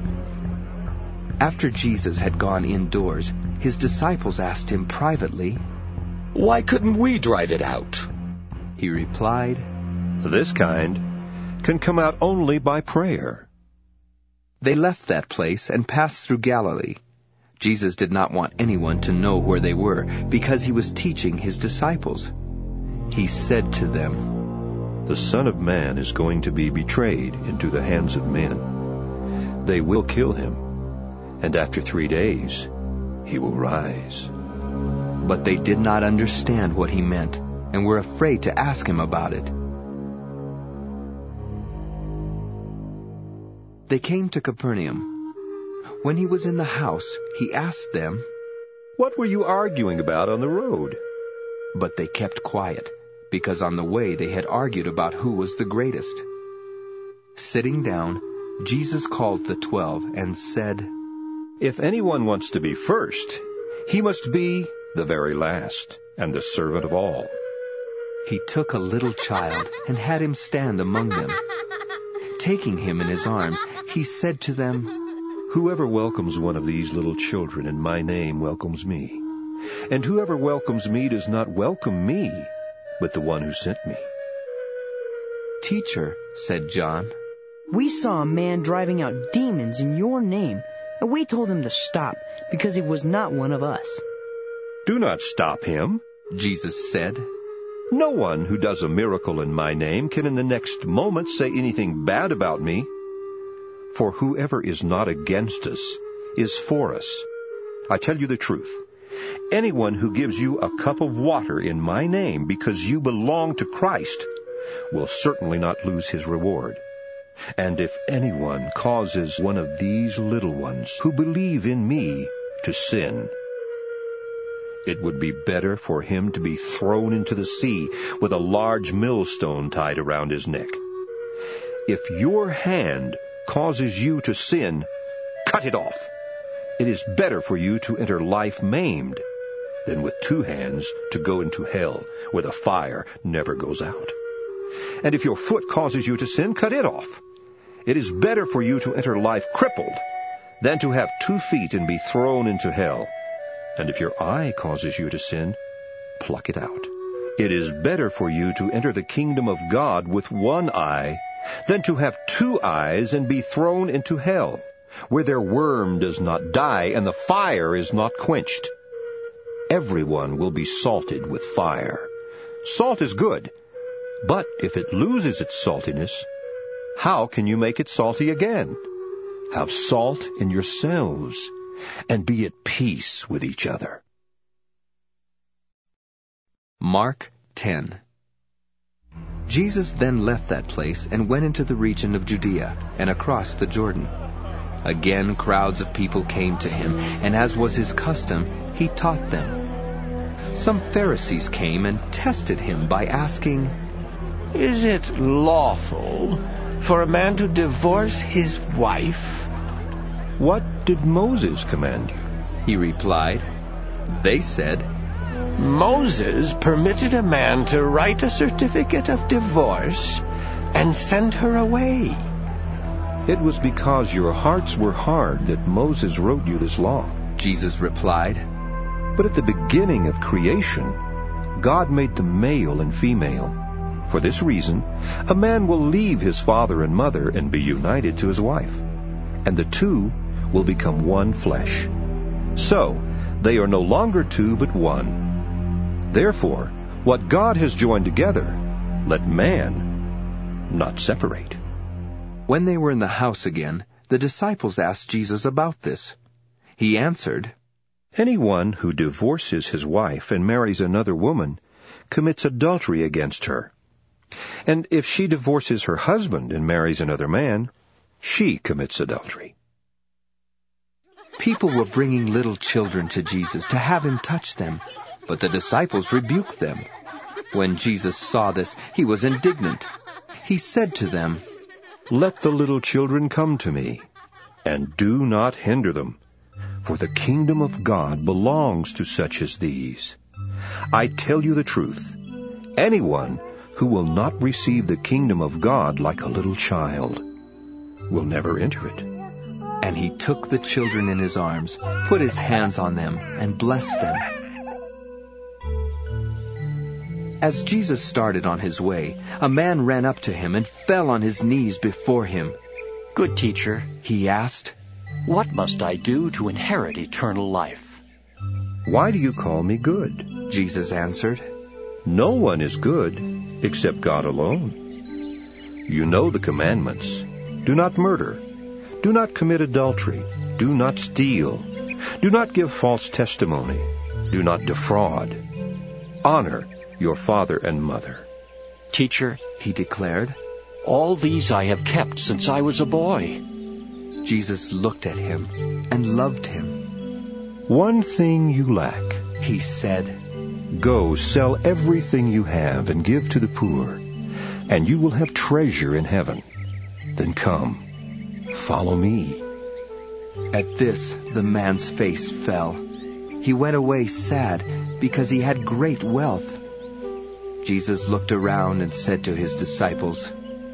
After Jesus had gone indoors, his disciples asked him privately, "Why couldn't we drive it out?" He replied, "This kind can come out only by prayer." They left that place and passed through Galilee. Jesus did not want anyone to know where they were, because he was teaching his disciples. He said to them, "The Son of Man is going to be betrayed into the hands of men. They will kill him, and after three days he will rise." But they did not understand what he meant, and were afraid to ask him about it. They came to Capernaum. When he was in the house, he asked them, "What were you arguing about on the road?" But they kept quiet, because on the way they had argued about who was the greatest. Sitting down, Jesus called the twelve and said, "If anyone wants to be first, he must be the very last and the servant of all." He took a little child and had him stand among them. Taking him in his arms, he said to them, "Whoever welcomes one of these little children in my name welcomes me. And whoever welcomes me does not welcome me, but the one who sent me." "Teacher," said John, "we saw a man driving out demons in your name, and we told him to stop, because he was not one of us." "Do not stop him," Jesus said. "No one who does a miracle in my name can in the next moment say anything bad about me. For whoever is not against us is for us. I tell you the truth. Anyone who gives you a cup of water in my name because you belong to Christ will certainly not lose his reward. And if anyone causes one of these little ones who believe in me to sin, it would be better for him to be thrown into the sea with a large millstone tied around his neck. If your hand causes you to sin, cut it off. It is better for you to enter life maimed than with two hands to go into hell, where the fire never goes out. And if your foot causes you to sin, cut it off. It is better for you to enter life crippled than to have two feet and be thrown into hell. And if your eye causes you to sin, pluck it out. It is better for you to enter the kingdom of God with one eye than to have two eyes and be thrown into hell, where their worm does not die and the fire is not quenched. Everyone will be salted with fire. Salt is good, but if it loses its saltiness, how can you make it salty again? Have salt in yourselves, and be at peace with each other. Mark ten. Jesus then left that place and went into the region of Judea and across the Jordan. Again crowds of people came to him, and as was his custom, he taught them. Some Pharisees came and tested him by asking, "Is it lawful for a man to divorce his wife?" "What did Moses command you?" he replied. They said, "Moses permitted a man to write a certificate of divorce and send her away." "It was because your hearts were hard that Moses wrote you this law," Jesus replied. "But at the beginning of creation, God made them male and female. For this reason, a man will leave his father and mother and be united to his wife, and the two will become one flesh. So, they are no longer two but one. Therefore, what God has joined together, let man not separate." When they were in the house again, the disciples asked Jesus about this. He answered, "Anyone who divorces his wife and marries another woman commits adultery against her. And if she divorces her husband and marries another man, she commits adultery." People were bringing little children to Jesus to have him touch them, but the disciples rebuked them. When Jesus saw this, he was indignant. He said to them, "Let the little children come to me, and do not hinder them, for the kingdom of God belongs to such as these. I tell you the truth, anyone who will not receive the kingdom of God like a little child will never enter it." And he took the children in his arms, put his hands on them, and blessed them. As Jesus started on his way, a man ran up to him and fell on his knees before him. "Good teacher," he asked, "what must I do to inherit eternal life?" "Why do you call me good?" Jesus answered. "No one is good except God alone. You know the commandments. Do not murder. Do not commit adultery. Do not steal. Do not give false testimony. Do not defraud. Honor your father and mother." "Teacher," he declared, "all these I have kept since I was a boy." Jesus looked at him and loved him. "One thing you lack," he said. "Go, sell everything you have and give to the poor, and you will have treasure in heaven. Then come, follow me." At this, the man's face fell. He went away sad because he had great wealth. Jesus looked around and said to his disciples,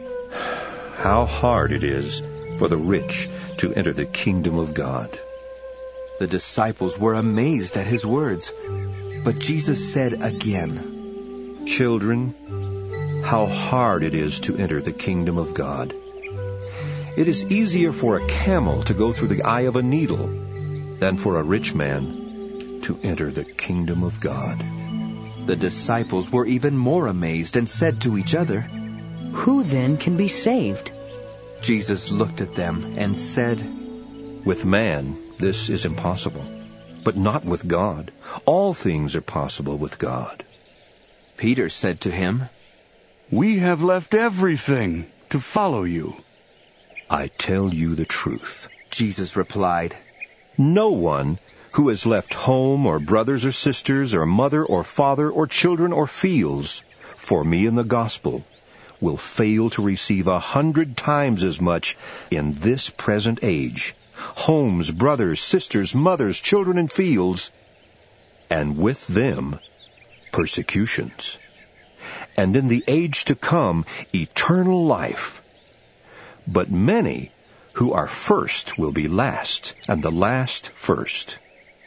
"How hard it is for the rich to enter the kingdom of God." The disciples were amazed at his words. But Jesus said again, "Children, how hard it is to enter the kingdom of God. It is easier for a camel to go through the eye of a needle than for a rich man to enter the kingdom of God." The disciples were even more amazed and said to each other, "Who then can be saved?" Jesus looked at them and said, "With man this is impossible, but not with God. All things are possible with God." Peter said to him, "We have left everything to follow you." "I tell you the truth," Jesus replied. "No one who has left home or brothers or sisters or mother or father or children or fields for me in the gospel will fail to receive a hundred times as much in this present age. Homes, brothers, sisters, mothers, children, and fields, and with them persecutions. And in the age to come, eternal life. But many who are first will be last, and the last first.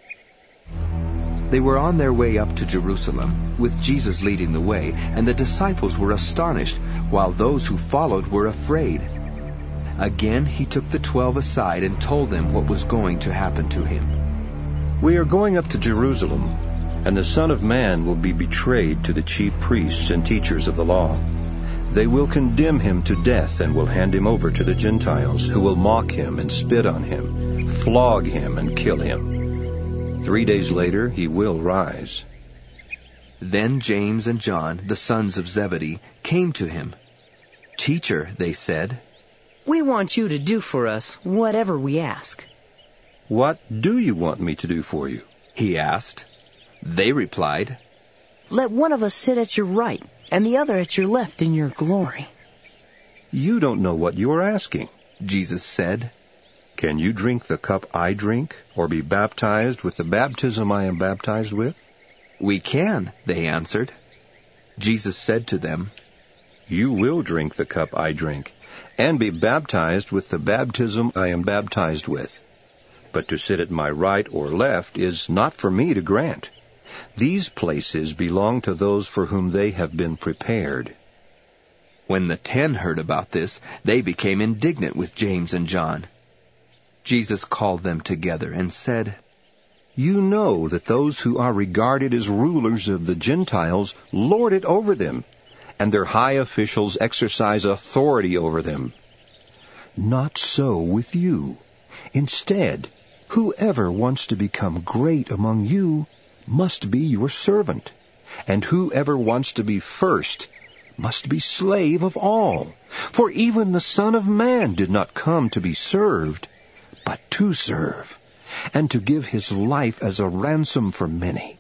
They were on their way up to Jerusalem, with Jesus leading the way, and the disciples were astonished, while those who followed were afraid. Again he took the twelve aside and told them what was going to happen to him. We are going up to Jerusalem, and the Son of Man will be betrayed to the chief priests and teachers of the law. They will condemn him to death and will hand him over to the Gentiles, who will mock him and spit on him, flog him and kill him. Three days later he will rise. Then James and John, the sons of Zebedee, came to him. Teacher, they said, we want you to do for us whatever we ask. What do you want me to do for you? He asked. They replied, let one of us sit at your right and the other at your left in your glory. You don't know what you are asking, Jesus said. Can you drink the cup I drink, or be baptized with the baptism I am baptized with? We can, they answered. Jesus said to them, you will drink the cup I drink, and be baptized with the baptism I am baptized with. But to sit at my right or left is not for me to grant. These places belong to those for whom they have been prepared. When the ten heard about this, they became indignant with James and John. Jesus called them together and said, you know that those who are regarded as rulers of the Gentiles lord it over them, and their high officials exercise authority over them. Not so with you. Instead, whoever wants to become great among you must be your servant, and whoever wants to be first must be slave of all. For even the Son of Man did not come to be served, but to serve, and to give his life as a ransom for many.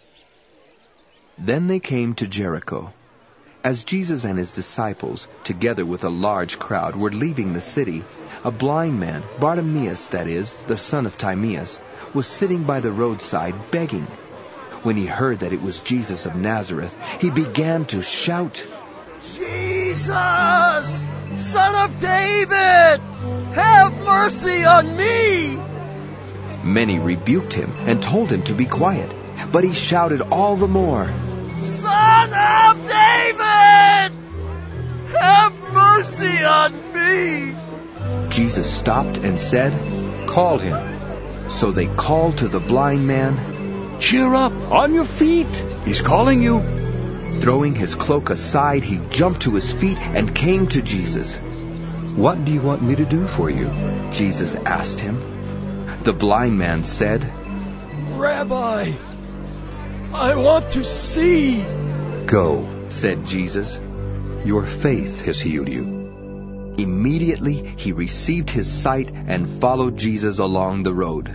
Then they came to Jericho. As Jesus and his disciples, together with a large crowd, were leaving the city, a blind man, Bartimaeus, that is, the son of Timaeus, was sitting by the roadside begging. When he heard that it was Jesus of Nazareth, he began to shout, Jesus, Son of David, have mercy on me! Many rebuked him and told him to be quiet, but he shouted all the more, Son of David, have mercy on me! Jesus stopped and said, call him. So they called to the blind man, cheer up, on your feet, he's calling you. Throwing his cloak aside, he jumped to his feet and came to Jesus. What do you want me to do for you? Jesus asked him. The blind man said, Rabbi, I want to see. Go, said Jesus. Your faith has healed you. Immediately he received his sight and followed Jesus along the road.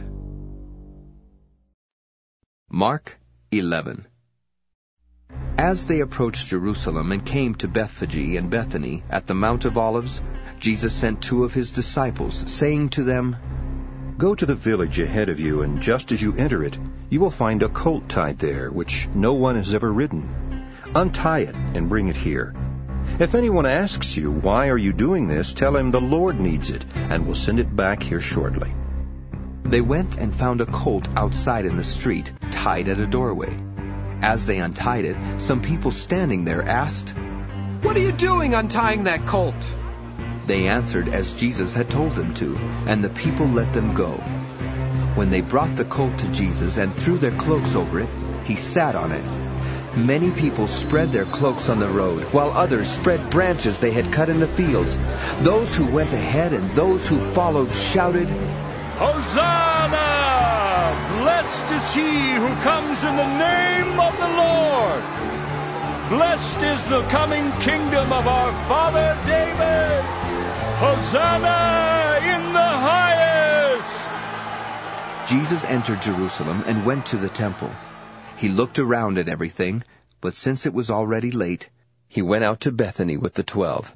Mark eleven. As they approached Jerusalem and came to Bethphage and Bethany at the Mount of Olives, Jesus sent two of his disciples, saying to them, Go to the village ahead of you, and just as you enter it, you will find a colt tied there, which no one has ever ridden. Untie it and bring it here. If anyone asks you, why are you doing this, tell him the Lord needs it, and will send it back here shortly. They went and found a colt outside in the street, tied at a doorway. As they untied it, some people standing there asked, What are you doing untying that colt? They answered as Jesus had told them to, and the people let them go. When they brought the colt to Jesus and threw their cloaks over it, he sat on it. Many people spread their cloaks on the road, while others spread branches they had cut in the fields. Those who went ahead and those who followed shouted, Hosanna! Blessed is he who comes in the name of the Lord! Blessed is the coming kingdom of our father David! Hosanna in the highest! Jesus entered Jerusalem and went to the temple. He looked around at everything, but since it was already late, he went out to Bethany with the twelve.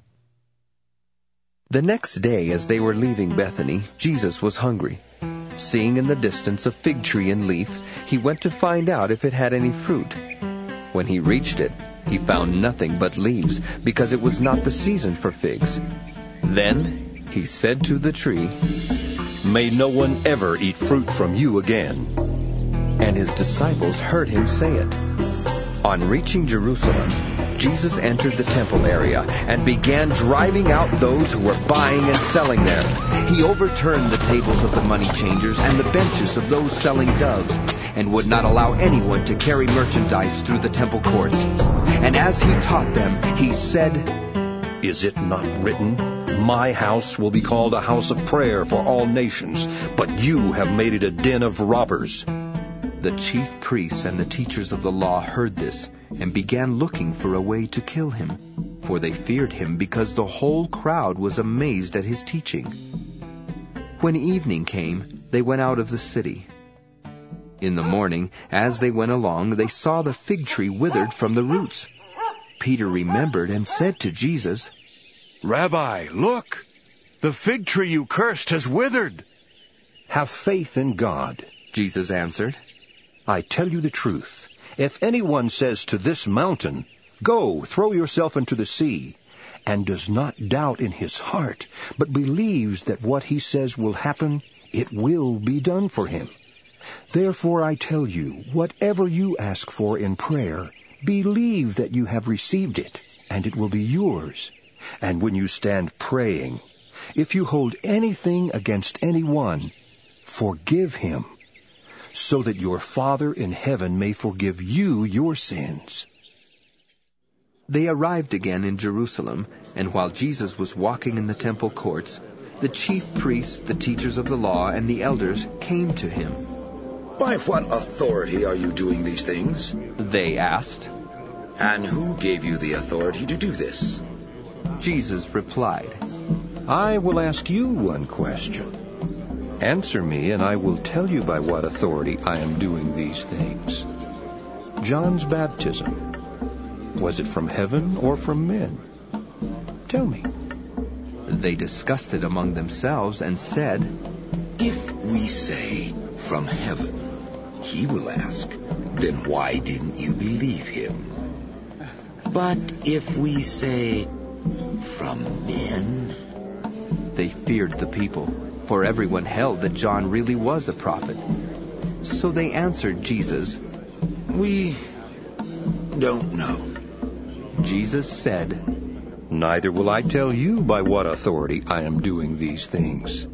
The next day, as they were leaving Bethany, Jesus was hungry. Seeing in the distance a fig tree in leaf, he went to find out if it had any fruit. When he reached it, he found nothing but leaves, because it was not the season for figs. Then he said to the tree, "May no one ever eat fruit from you again." And his disciples heard him say it. On reaching Jerusalem, Jesus entered the temple area and began driving out those who were buying and selling there. He overturned the tables of the money changers and the benches of those selling doves, and would not allow anyone to carry merchandise through the temple courts. And as he taught them, he said, "Is it not written, 'My house will be called a house of prayer for all nations,' but you have made it a den of robbers"? The chief priests and the teachers of the law heard this, and began looking for a way to kill him, for they feared him because the whole crowd was amazed at his teaching. When evening came, they went out of the city. In the morning, as they went along, they saw the fig tree withered from the roots. Peter remembered and said to Jesus, "Rabbi, look! The fig tree you cursed has withered." "Have faith in God," Jesus answered. "I tell you the truth. If anyone says to this mountain, 'Go, throw yourself into the sea,' and does not doubt in his heart, but believes that what he says will happen, it will be done for him. Therefore I tell you, whatever you ask for in prayer, believe that you have received it, and it will be yours. And when you stand praying, if you hold anything against anyone, forgive him, so that your Father in heaven may forgive you your sins." They arrived again in Jerusalem, and while Jesus was walking in the temple courts, the chief priests, the teachers of the law, and the elders came to him. "By what authority are you doing these things?" they asked. "And who gave you the authority to do this?" Jesus replied, "I will ask you one question. Answer me, and I will tell you by what authority I am doing these things. John's baptism, was it from heaven or from men? Tell me." They discussed it among themselves and said, "If we say, 'From heaven,' he will ask, 'Then why didn't you believe him?' But if we say, 'From men,'" They feared the people, for everyone held that John really was a prophet. So they answered Jesus, "We don't know." Jesus said, "Neither will I tell you by what authority I am doing these things."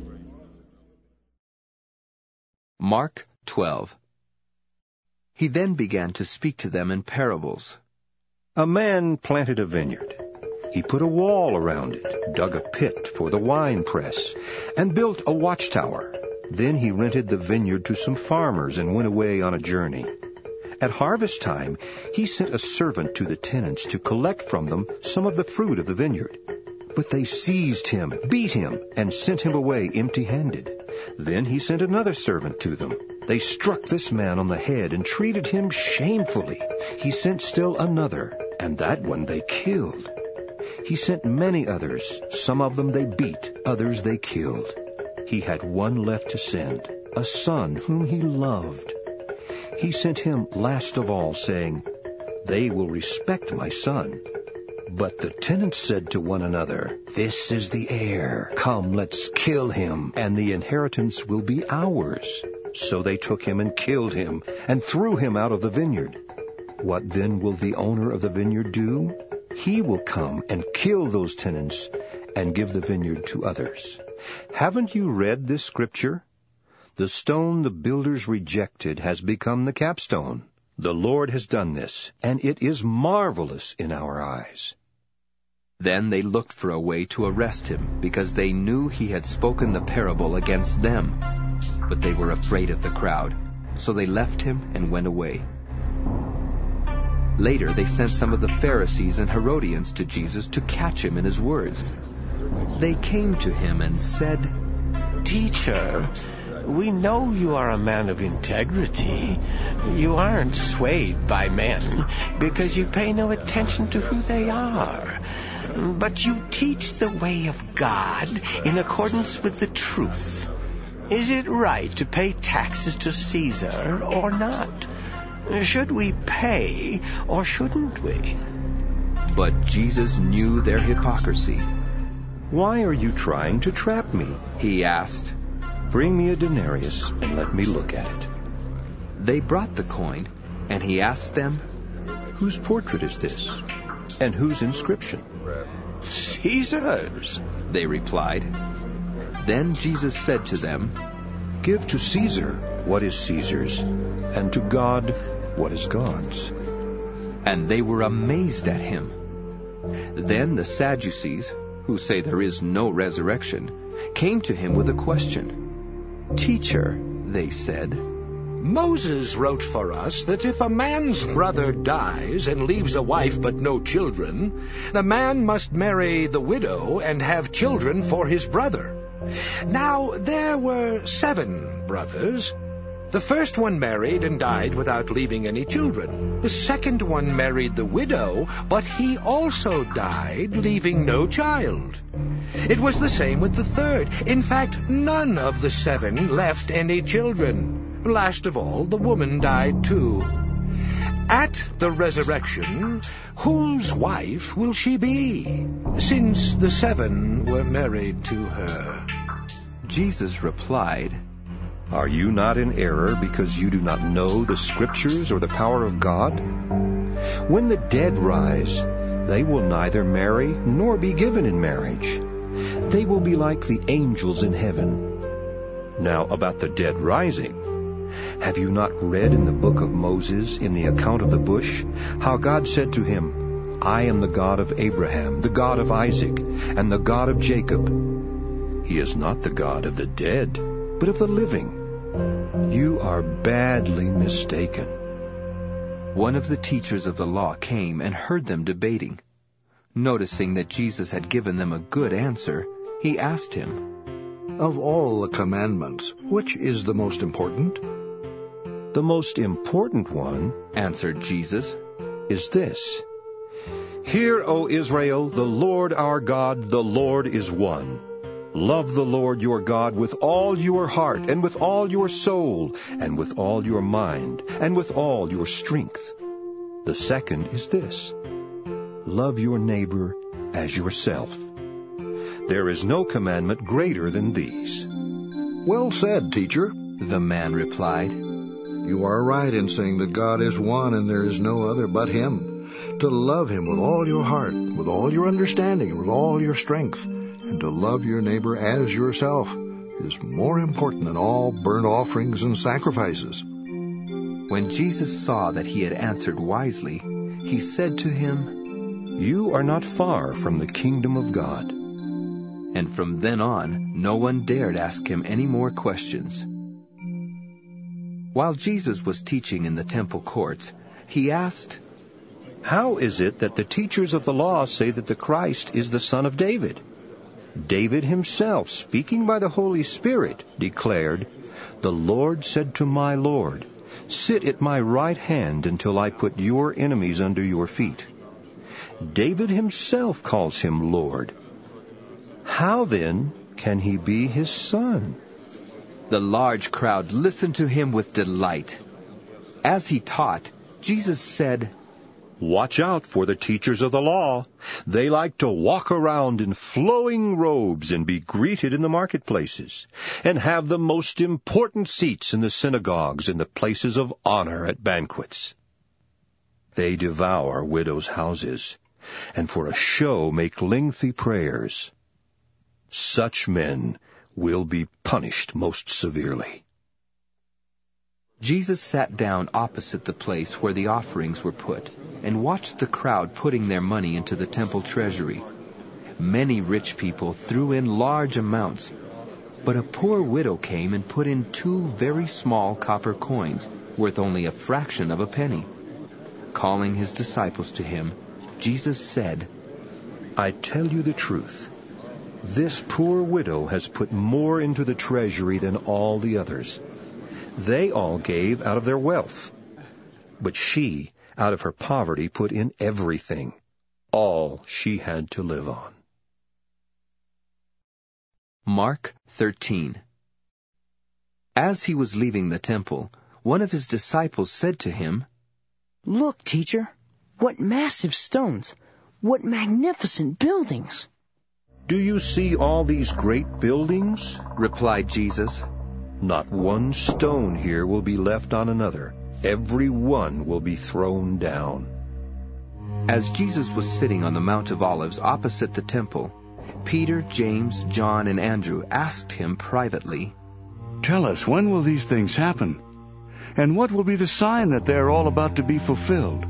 Mark twelve. He then began to speak to them in parables. A man planted a vineyard. He put a wall around it, dug a pit for the wine press, and built a watchtower. Then he rented the vineyard to some farmers and went away on a journey. At harvest time, he sent a servant to the tenants to collect from them some of the fruit of the vineyard. But they seized him, beat him, and sent him away empty-handed. Then he sent another servant to them. They struck this man on the head and treated him shamefully. He sent still another, and that one they killed. He sent many others. Some of them they beat, others they killed. He had one left to send, a son whom he loved. He sent him last of all, saying, "They will respect my son." But the tenants said to one another, "This is the heir. Come, let's kill him, and the inheritance will be ours." So they took him and killed him, and threw him out of the vineyard. What then will the owner of the vineyard do? He will come and kill those tenants and give the vineyard to others. Haven't you read this scripture? The stone the builders rejected has become the capstone. The Lord has done this, and it is marvelous in our eyes. Then they looked for a way to arrest him, because they knew he had spoken the parable against them. But they were afraid of the crowd, so they left him and went away. Later they sent some of the Pharisees and Herodians to Jesus to catch him in his words. They came to him and said, "Teacher, We know you are a man of integrity. You aren't swayed by men because you pay no attention to who they are. But you teach the way of God in accordance with the truth. Is it right to pay taxes to Caesar or not? Should we pay or shouldn't we? But Jesus knew their hypocrisy. Why are you trying to trap me? He asked. Bring me a denarius and let me look at it. They brought the coin, and he asked them, Whose portrait is this? And whose inscription? Caesar's, they replied. Then Jesus said to them, Give to Caesar what is Caesar's, and to God what is God's. And they were amazed at him. Then the Sadducees, who say there is no resurrection, came to him with a question. Teacher, they said, Moses wrote for us that if a man's brother dies and leaves a wife but no children, the man must marry the widow and have children for his brother. Now there were seven brothers. The first one married and died without leaving any children. The second one married the widow, but he also died, leaving no child. It was the same with the third. In fact, none of the seven left any children. Last of all, the woman died too. At the resurrection, whose wife will she be, since the seven were married to her? Jesus replied, Are you not in error because you do not know the Scriptures or the power of God? When the dead rise, they will neither marry nor be given in marriage. They will be like the angels in heaven. Now about the dead rising, have you not read in the book of Moses, in the account of the bush, how God said to him, I am the God of Abraham, the God of Isaac, and the God of Jacob. He is not the God of the dead, but of the living. You are badly mistaken. One of the teachers of the law came and heard them debating. Noticing that Jesus had given them a good answer, he asked him, Of all the commandments, which is the most important? The most important one, answered Jesus, is this. Hear, O Israel, the Lord our God, the Lord is one. Love the Lord your God with all your heart, and with all your soul, and with all your mind, and with all your strength. The second is this. Love your neighbor as yourself. There is no commandment greater than these. Well said, teacher, the man replied. You are right in saying that God is one and there is no other but Him. To love Him with all your heart, with all your understanding, with all your strength, and to love your neighbor as yourself is more important than all burnt offerings and sacrifices. When Jesus saw that he had answered wisely, he said to him, You are not far from the kingdom of God. And from then on, no one dared ask him any more questions. While Jesus was teaching in the temple courts, he asked, How is it that the teachers of the law say that the Christ is the son of David? David himself, speaking by the Holy Spirit, declared, The Lord said to my Lord, Sit at my right hand until I put your enemies under your feet. David himself calls him Lord. How then can he be his son? The large crowd listened to him with delight. As he taught, Jesus said, Watch out for the teachers of the law. They like to walk around in flowing robes and be greeted in the marketplaces, and have the most important seats in the synagogues and the places of honor at banquets. They devour widows' houses, and for a show make lengthy prayers. Such men will be punished most severely. Jesus sat down opposite the place where the offerings were put, and watched the crowd putting their money into the temple treasury. Many rich people threw in large amounts, but a poor widow came and put in two very small copper coins, worth only a fraction of a penny. Calling his disciples to him, Jesus said, I tell you the truth. This poor widow has put more into the treasury than all the others. They all gave out of their wealth, but she, out of her poverty, put in everything, all she had to live on. Mark thirteen. As he was leaving the temple, one of his disciples said to him, "Look, teacher, what massive stones! What magnificent buildings!" "Do you see all these great buildings?" replied Jesus. "Not one stone here will be left on another. Every one will be thrown down." As Jesus was sitting on the Mount of Olives opposite the temple, Peter, James, John, and Andrew asked him privately, "Tell us, when will these things happen? And what will be the sign that they are all about to be fulfilled?"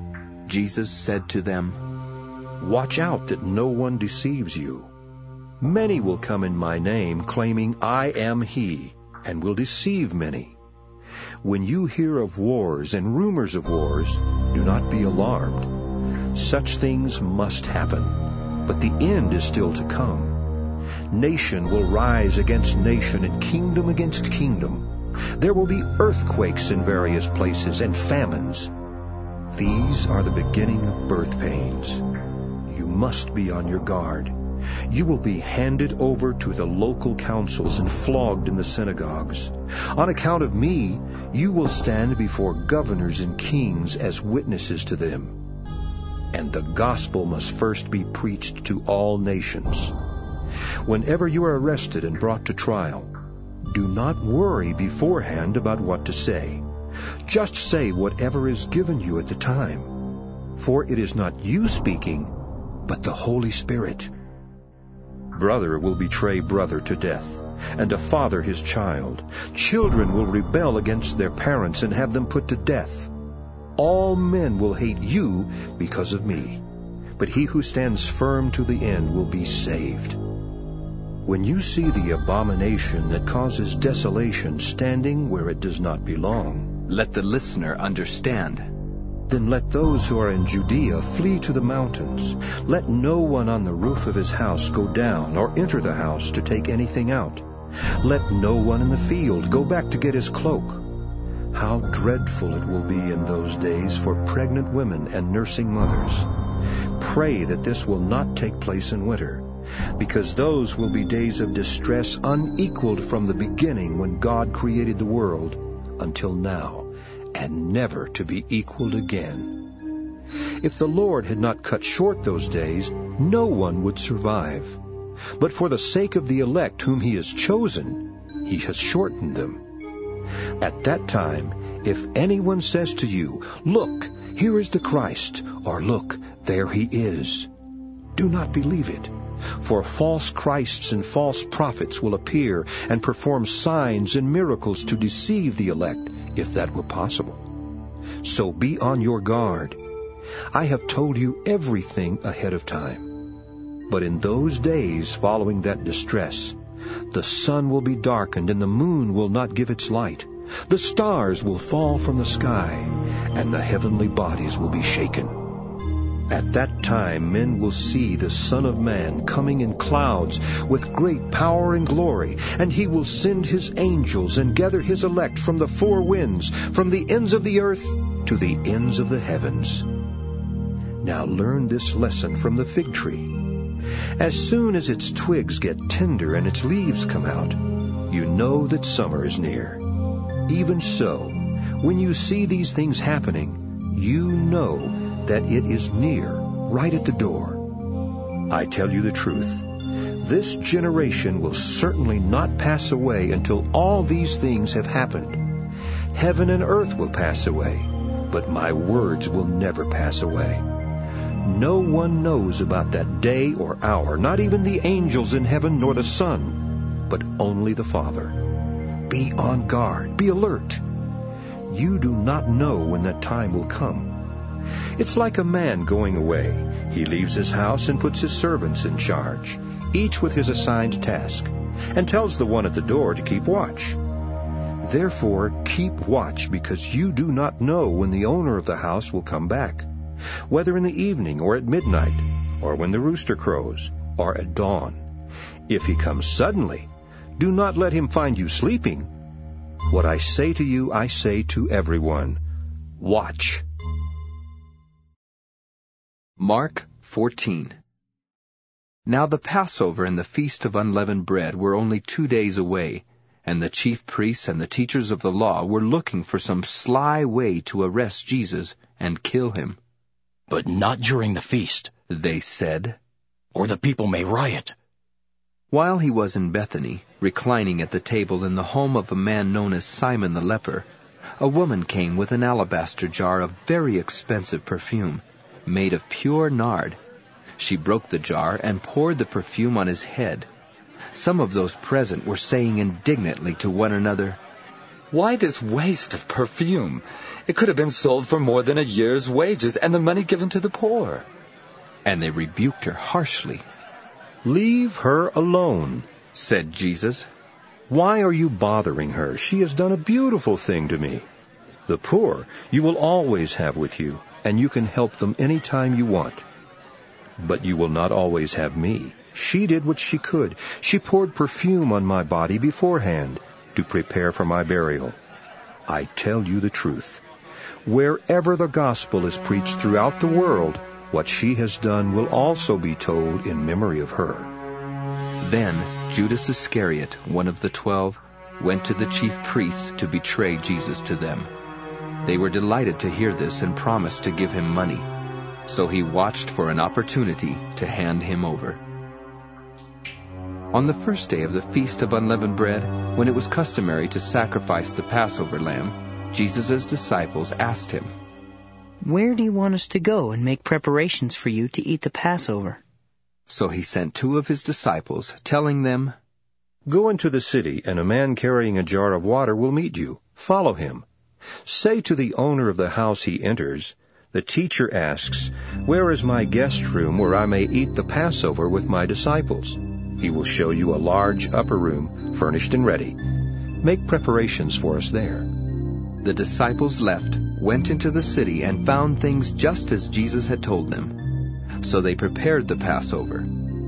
Jesus said to them, "Watch out that no one deceives you. Many will come in my name, claiming I am he, and will deceive many. When you hear of wars and rumors of wars, do not be alarmed. Such things must happen, but the end is still to come. Nation will rise against nation and kingdom against kingdom. There will be earthquakes in various places and famines. These are the beginning of birth pains. You must be on your guard. You will be handed over to the local councils and flogged in the synagogues. On account of me, you will stand before governors and kings as witnesses to them. And the gospel must first be preached to all nations. Whenever you are arrested and brought to trial, do not worry beforehand about what to say. Just say whatever is given you at the time. For it is not you speaking, but the Holy Spirit. Brother will betray brother to death, and a father his child. Children will rebel against their parents and have them put to death. All men will hate you because of me, but he who stands firm to the end will be saved. When you see the abomination that causes desolation standing where it does not belong, let the listener understand. Then let those who are in Judea flee to the mountains. Let no one on the roof of his house go down or enter the house to take anything out. Let no one in the field go back to get his cloak. How dreadful it will be in those days for pregnant women and nursing mothers. Pray that this will not take place in winter, because those will be days of distress unequaled from the beginning when God created the world until now, and never to be equaled again. If the Lord had not cut short those days, no one would survive. But for the sake of the elect whom he has chosen, he has shortened them. At that time, if anyone says to you, 'Look, here is the Christ,' or 'Look, there he is,' do not believe it. For false Christs and false prophets will appear and perform signs and miracles to deceive the elect, if that were possible. So be on your guard. I have told you everything ahead of time. But in those days following that distress, the sun will be darkened and the moon will not give its light. The stars will fall from the sky, and the heavenly bodies will be shaken. At that time men will see the Son of Man coming in clouds with great power and glory, and he will send his angels and gather his elect from the four winds, from the ends of the earth to the ends of the heavens. Now learn this lesson from the fig tree. As soon as its twigs get tender and its leaves come out, you know that summer is near. Even so, when you see these things happening, you know that it is near, right at the door. I tell you the truth, this generation will certainly not pass away until all these things have happened. Heaven and earth will pass away, but my words will never pass away. No one knows about that day or hour, not even the angels in heaven nor the Son, but only the Father. Be on guard, be alert. You do not know when that time will come. It's like a man going away. He leaves his house and puts his servants in charge, each with his assigned task, and tells the one at the door to keep watch. Therefore, keep watch, because you do not know when the owner of the house will come back, whether in the evening or at midnight, or when the rooster crows, or at dawn. If he comes suddenly, do not let him find you sleeping. What I say to you, I say to everyone, watch. Mark fourteen. Now the Passover and the Feast of Unleavened Bread were only two days away, and the chief priests and the teachers of the law were looking for some sly way to arrest Jesus and kill him. But not during the feast, they said, or the people may riot. While he was in Bethany, reclining at the table in the home of a man known as Simon the leper, a woman came with an alabaster jar of very expensive perfume, made of pure nard. She broke the jar and poured the perfume on his head. Some of those present were saying indignantly to one another, "Why this waste of perfume? It could have been sold for more than a year's wages and the money given to the poor." And they rebuked her harshly. "Leave her alone," said Jesus. "Why are you bothering her? She has done a beautiful thing to me. The poor you will always have with you, and you can help them any time you want. But you will not always have me. She did what she could. She poured perfume on my body beforehand to prepare for my burial. I tell you the truth. Wherever the gospel is preached throughout the world, what she has done will also be told in memory of her." Then Judas Iscariot, one of the twelve, went to the chief priests to betray Jesus to them. They were delighted to hear this and promised to give him money. So he watched for an opportunity to hand him over. On the first day of the Feast of Unleavened Bread, when it was customary to sacrifice the Passover lamb, Jesus' disciples asked him, "Where do you want us to go and make preparations for you to eat the Passover?" So he sent two of his disciples, telling them, "Go into the city, and a man carrying a jar of water will meet you. Follow him. Say to the owner of the house he enters, 'The teacher asks, where is my guest room where I may eat the Passover with my disciples?' He will show you a large upper room, furnished and ready. Make preparations for us there." The disciples left, went into the city, and found things just as Jesus had told them. So they prepared the Passover.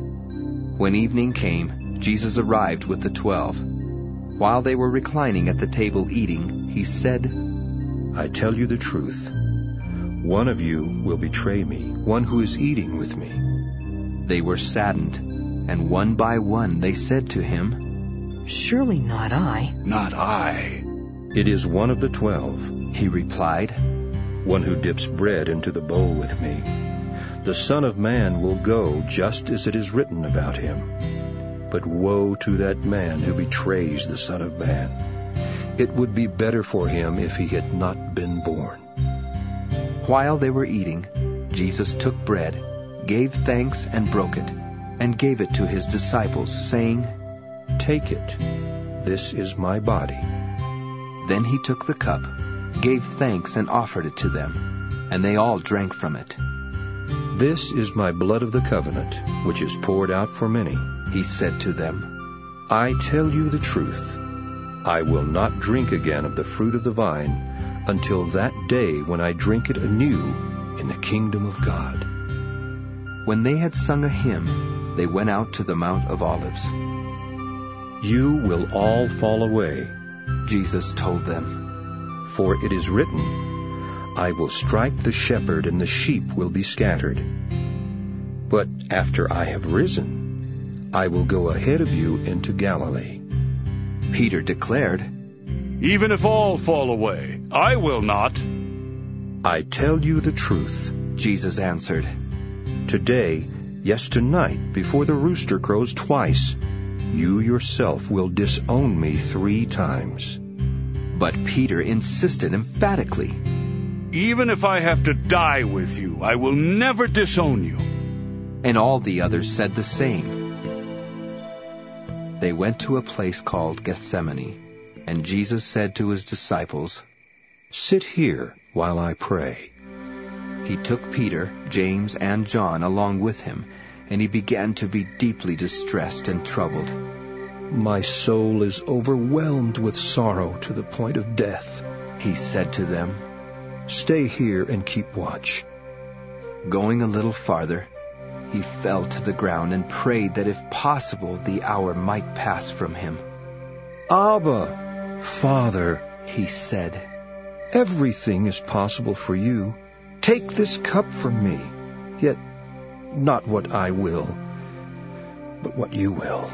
When evening came, Jesus arrived with the twelve. While they were reclining at the table eating, he said, "I tell you the truth. One of you will betray me, one who is eating with me." They were saddened, and one by one they said to him, "Surely not I." "Not I." "It is one of the twelve," he replied, "one who dips bread into the bowl with me. The Son of Man will go just as it is written about him. But woe to that man who betrays the Son of Man. It would be better for him if he had not been born." While they were eating, Jesus took bread, gave thanks and broke it, and gave it to his disciples, saying, "Take it. This is my body." Then he took the cup, gave thanks and offered it to them, and they all drank from it. "This is my blood of the covenant, which is poured out for many," he said to them. "I tell you the truth. I will not drink again of the fruit of the vine until that day when I drink it anew in the kingdom of God." When they had sung a hymn, they went out to the Mount of Olives. "You will all fall away," Jesus told them, "for it is written, I will strike the shepherd and the sheep will be scattered. But after I have risen, I will go ahead of you into Galilee." Peter declared, "Even if all fall away, I will not." "I tell you the truth," Jesus answered. "Today, yes, tonight, before the rooster crows twice, you yourself will disown me three times." But Peter insisted emphatically, "Even if I have to die with you, I will never disown you." And all the others said the same. They went to a place called Gethsemane, and Jesus said to his disciples, "Sit here while I pray." He took Peter, James, and John along with him, and he began to be deeply distressed and troubled. "My soul is overwhelmed with sorrow to the point of death," he said to them. "Stay here and keep watch." Going a little farther, He fell to the ground and prayed that if possible the hour might pass from him. Abba, Father, he said, everything is possible for you. Take this cup from me, yet not what I will, but what you will.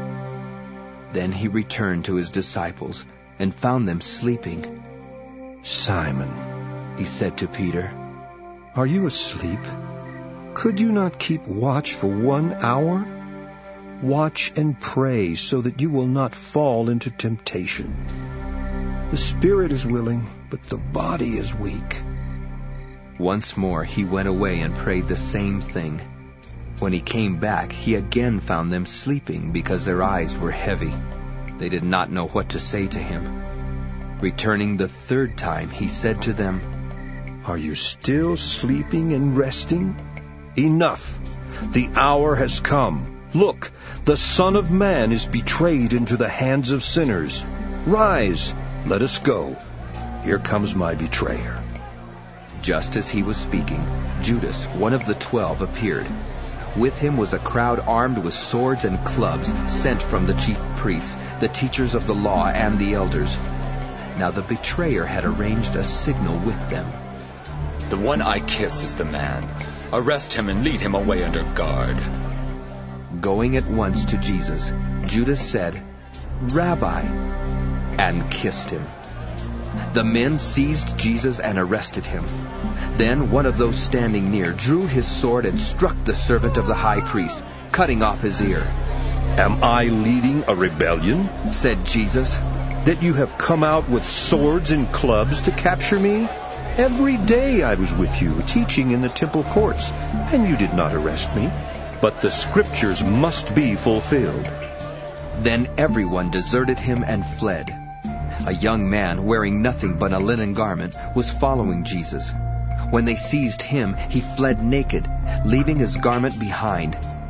Then he returned to his disciples and found them sleeping. Simon, he said to Peter, are you asleep? Could you not keep watch for one hour? Watch and pray so that you will not fall into temptation. The spirit is willing, but the body is weak. Once more he went away and prayed the same thing. When he came back, he again found them sleeping because their eyes were heavy. They did not know what to say to him. Returning the third time, he said to them, are you still sleeping and resting? Enough! The hour has come. Look, the Son of Man is betrayed into the hands of sinners. Rise, let us go. Here comes my betrayer. Just as he was speaking, Judas, one of the twelve, appeared. With him was a crowd armed with swords and clubs, sent from the chief priests, the teachers of the law, and the elders. Now the betrayer had arranged a signal with them. The one I kiss is the man. Arrest him and lead him away under guard. Going at once to Jesus, Judas said, Rabbi, and kissed him. The men seized Jesus and arrested him. Then one of those standing near drew his sword and struck the servant of the high priest, cutting off his ear. Am I leading a rebellion? Said Jesus. That you have come out with swords and clubs to capture me? Every day I was with you, teaching in the temple courts, and you did not arrest me. But the scriptures must be fulfilled. Then everyone deserted him and fled. A young man, wearing nothing but a linen garment, was following Jesus. When they seized him, he fled naked, leaving his garment behind.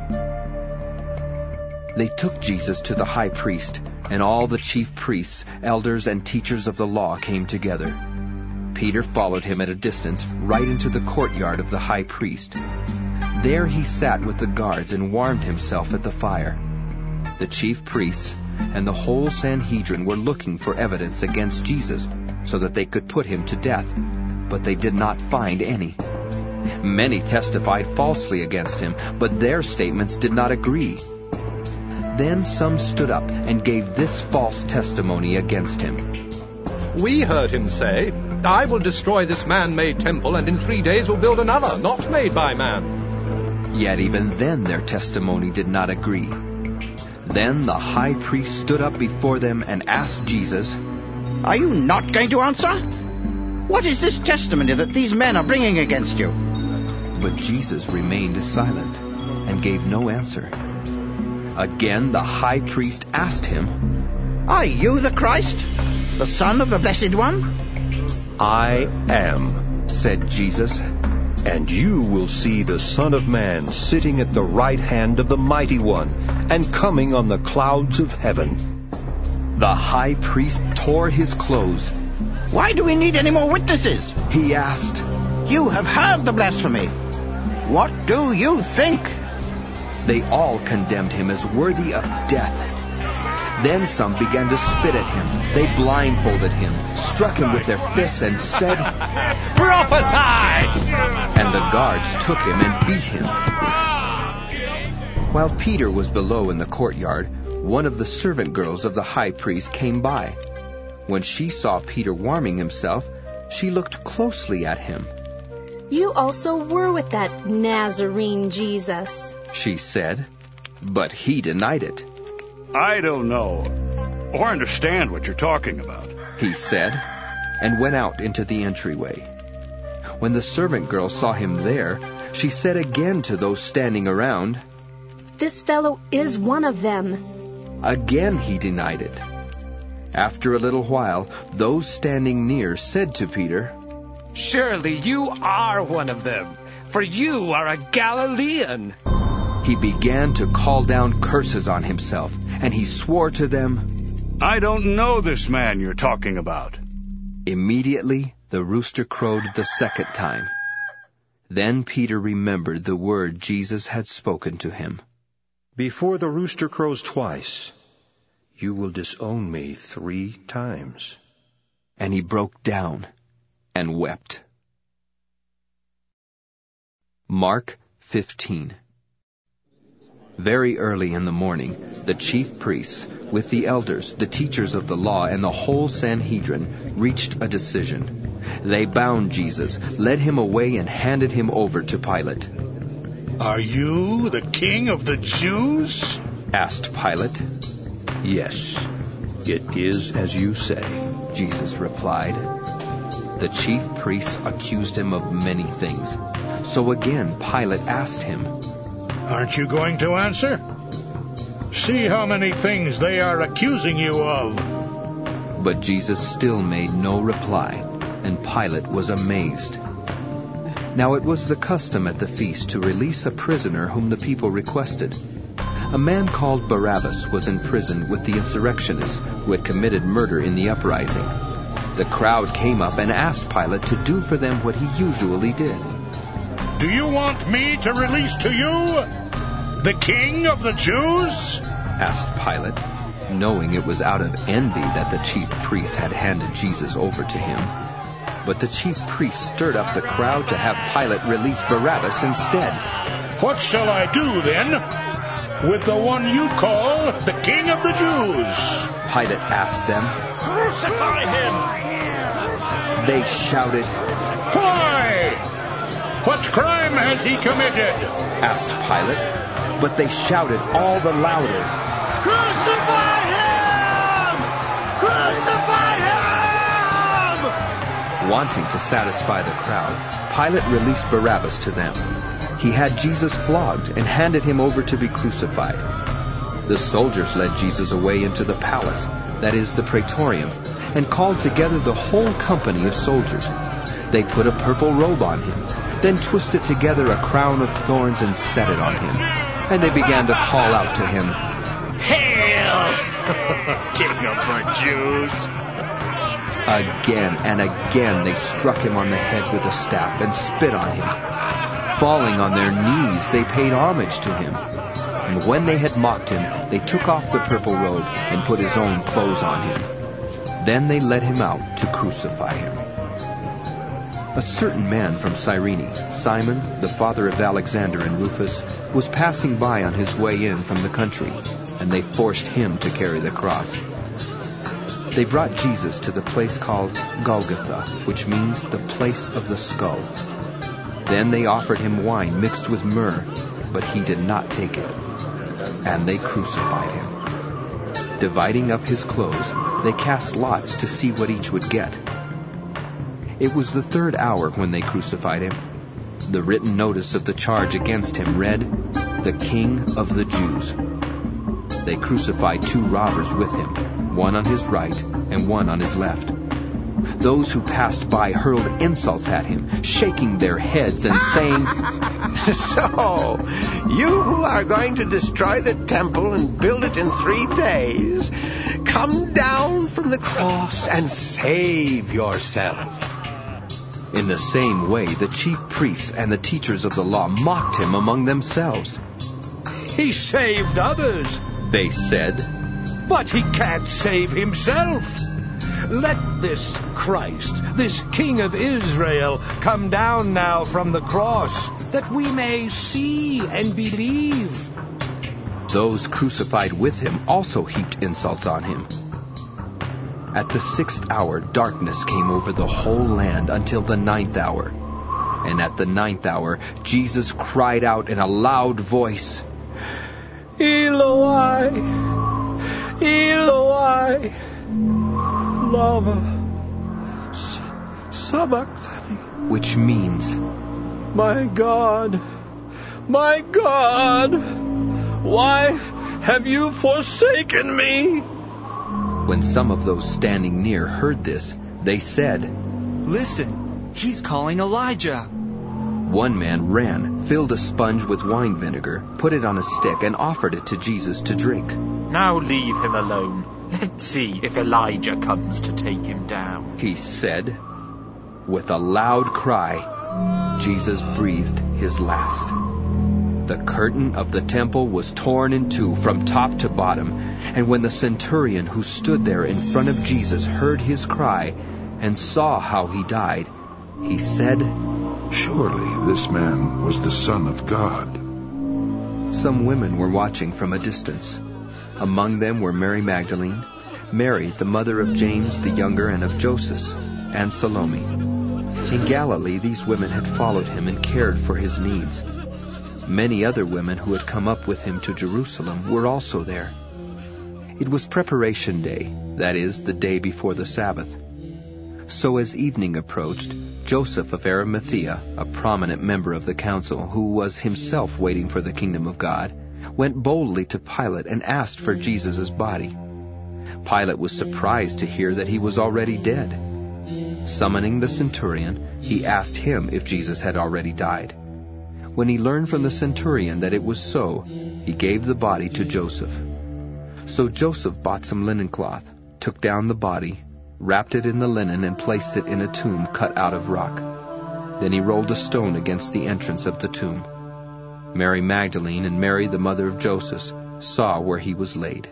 They took Jesus to the high priest, and all the chief priests, elders, and teachers of the law came together. Peter followed him at a distance, right into the courtyard of the high priest. There he sat with the guards and warmed himself at the fire. The chief priests and the whole Sanhedrin were looking for evidence against Jesus, so that they could put him to death, but they did not find any. Many testified falsely against him, but their statements did not agree. Then some stood up and gave this false testimony against him. We heard him say, I will destroy this man-made temple, and in three days will build another, not made by man. Yet even then their testimony did not agree. Then the high priest stood up before them and asked Jesus, Are you not going to answer? What is this testimony that these men are bringing against you? But Jesus remained silent and gave no answer. Again the high priest asked him, Are you the Christ, the Son of the Blessed One? I am, said Jesus. And you will see the Son of Man sitting at the right hand of the Mighty One, and coming on the clouds of heaven. The high priest tore his clothes. Why do we need any more witnesses? He asked. You have heard the blasphemy. What do you think? They all condemned him as worthy of death. Then some began to spit at him. They blindfolded him, struck him with their fists, and said, Prophesy! And the guards took him and beat him. While Peter was below in the courtyard, one of the servant girls of the high priest came by. When she saw Peter warming himself, she looked closely at him. You also were with that Nazarene Jesus, she said, but he denied it. I don't know or understand what you're talking about, he said, and went out into the entryway. When the servant girl saw him there, she said again to those standing around, This fellow is one of them. Again he denied it. After a little while, those standing near said to Peter, Surely you are one of them, for you are a Galilean. He began to call down curses on himself, and he swore to them, I don't know this man you're talking about. Immediately the rooster crowed the second time. Then Peter remembered the word Jesus had spoken to him. Before the rooster crows twice, you will disown me three times. And he broke down and wept. Mark fifteen. Very early in the morning, the chief priests, with the elders, the teachers of the law, and the whole Sanhedrin, reached a decision. They bound Jesus, led him away, and handed him over to Pilate. "Are you the king of the Jews?" asked Pilate. "Yes, it is as you say," Jesus replied. The chief priests accused him of many things. So again Pilate asked him, "Aren't you going to answer? See how many things they are accusing you of." But Jesus still made no reply, and Pilate was amazed. Now it was the custom at the feast to release a prisoner whom the people requested. A man called Barabbas was in prison with the insurrectionists who had committed murder in the uprising. The crowd came up and asked Pilate to do for them what he usually did. "Do you want me to release to you the king of the Jews?" asked Pilate, knowing it was out of envy that the chief priests had handed Jesus over to him. But the chief priests stirred up the crowd to have Pilate release Barabbas instead. "What shall I do, then, with the one you call the king of the Jews?" Pilate asked them. "Crucify him!" They shouted. "Why? What crime has he committed?" asked Pilate. But they shouted all the louder. "Crucify him! Crucify him!" Wanting to satisfy the crowd, Pilate released Barabbas to them. He had Jesus flogged and handed him over to be crucified. The soldiers led Jesus away into the palace, that is, the praetorium, and called together the whole company of soldiers. They put a purple robe on him, then twisted together a crown of thorns and set it on him. And they began to call out to him, "Hail, King of the Jews!" Again and again they struck him on the head with a staff and spit on him. Falling on their knees, they paid homage to him. And when they had mocked him, they took off the purple robe and put his own clothes on him. Then they led him out to crucify him. A certain man from Cyrene, Simon, the father of Alexander and Rufus, was passing by on his way in from the country, and they forced him to carry the cross. They brought Jesus to the place called Golgotha, which means the place of the skull. Then they offered him wine mixed with myrrh, but he did not take it. And they crucified him. Dividing up his clothes, they cast lots to see what each would get. It was the third hour when they crucified him. The written notice of the charge against him read, "The King of the Jews." They crucified two robbers with him, one on his right and one on his left. Those who passed by hurled insults at him, shaking their heads and saying, "So, you who are going to destroy the temple and build it in three days, come down from the cross and save yourself." In the same way, the chief priests and the teachers of the law mocked him among themselves. "He saved others," they said, "but he can't save himself. Let this Christ, this King of Israel, come down now from the cross, that we may see and believe." Those crucified with him also heaped insults on him. At the sixth hour, darkness came over the whole land until the ninth hour. And at the ninth hour, Jesus cried out in a loud voice, "Eloi, Eloi, lama sabachthani," which means, "My God, my God, why have you forsaken me?" When some of those standing near heard this, they said, "Listen, he's calling Elijah." One man ran, filled a sponge with wine vinegar, put it on a stick, and offered it to Jesus to drink. "Now leave him alone. Let's see if Elijah comes to take him down," he said. With a loud cry, Jesus breathed his last. The curtain of the temple was torn in two from top to bottom, and when the centurion who stood there in front of Jesus heard his cry and saw how he died, he said, "Surely this man was the Son of God." Some women were watching from a distance. Among them were Mary Magdalene, Mary, the mother of James the younger and of Joseph, and Salome. In Galilee, these women had followed him and cared for his needs. Many other women who had come up with him to Jerusalem were also there. It was preparation day, that is, the day before the Sabbath. So as evening approached, Joseph of Arimathea, a prominent member of the council, who was himself waiting for the kingdom of God, went boldly to Pilate and asked for Jesus' body. Pilate was surprised to hear that he was already dead. Summoning the centurion, he asked him if Jesus had already died. When he learned from the centurion that it was so, he gave the body to Joseph. So Joseph bought some linen cloth, took down the body, wrapped it in the linen, and placed it in a tomb cut out of rock. Then he rolled a stone against the entrance of the tomb. Mary Magdalene and Mary, the mother of Joseph, saw where he was laid.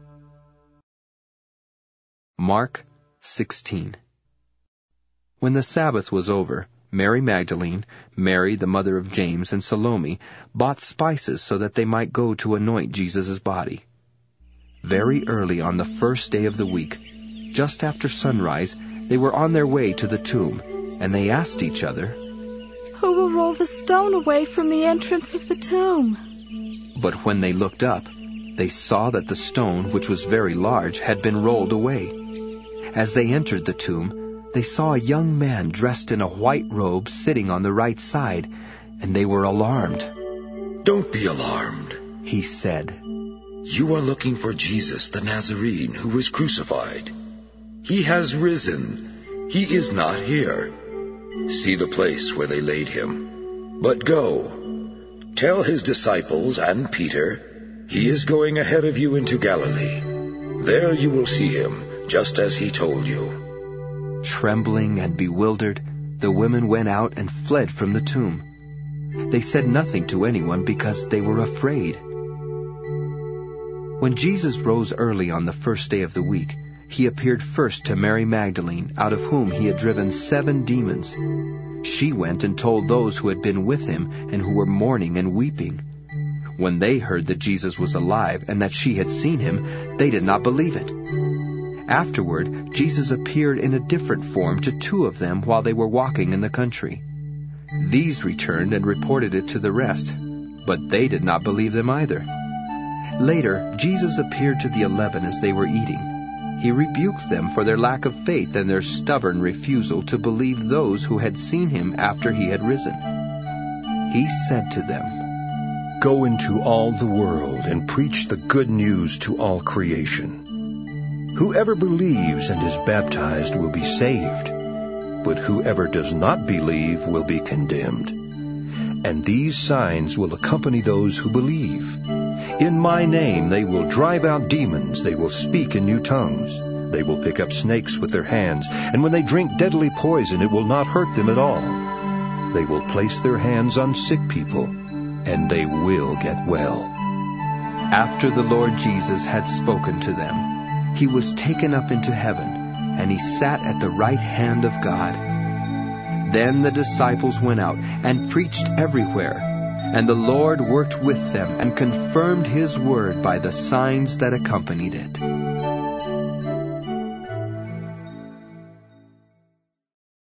Mark sixteen. When the Sabbath was over, Mary Magdalene, Mary the mother of James, and Salome bought spices so that they might go to anoint Jesus' body. Very early on the first day of the week, just after sunrise, they were on their way to the tomb, and they asked each other, "Who will roll the stone away from the entrance of the tomb?" But when they looked up, they saw that the stone, which was very large, had been rolled away. As they entered the tomb, they saw a young man dressed in a white robe sitting on the right side, and they were alarmed. "Don't be alarmed," he said. "You are looking for Jesus the Nazarene who was crucified. He has risen. He is not here. See the place where they laid him. But go, tell his disciples and Peter, he is going ahead of you into Galilee. There you will see him, just as he told you." Trembling and bewildered, the women went out and fled from the tomb. They said nothing to anyone because they were afraid. When Jesus rose early on the first day of the week, he appeared first to Mary Magdalene, out of whom he had driven seven demons. She went and told those who had been with him and who were mourning and weeping. When they heard that Jesus was alive and that she had seen him, they did not believe it. Afterward, Jesus appeared in a different form to two of them while they were walking in the country. These returned and reported it to the rest, but they did not believe them either. Later, Jesus appeared to the eleven as they were eating. He rebuked them for their lack of faith and their stubborn refusal to believe those who had seen him after he had risen. He said to them, "Go into all the world and preach the good news to all creation. Whoever believes and is baptized will be saved, but whoever does not believe will be condemned. And these signs will accompany those who believe. In my name they will drive out demons, they will speak in new tongues, they will pick up snakes with their hands, and when they drink deadly poison it will not hurt them at all. They will place their hands on sick people, and they will get well." After the Lord Jesus had spoken to them, he was taken up into heaven, and he sat at the right hand of God. Then the disciples went out and preached everywhere, and the Lord worked with them and confirmed his word by the signs that accompanied it.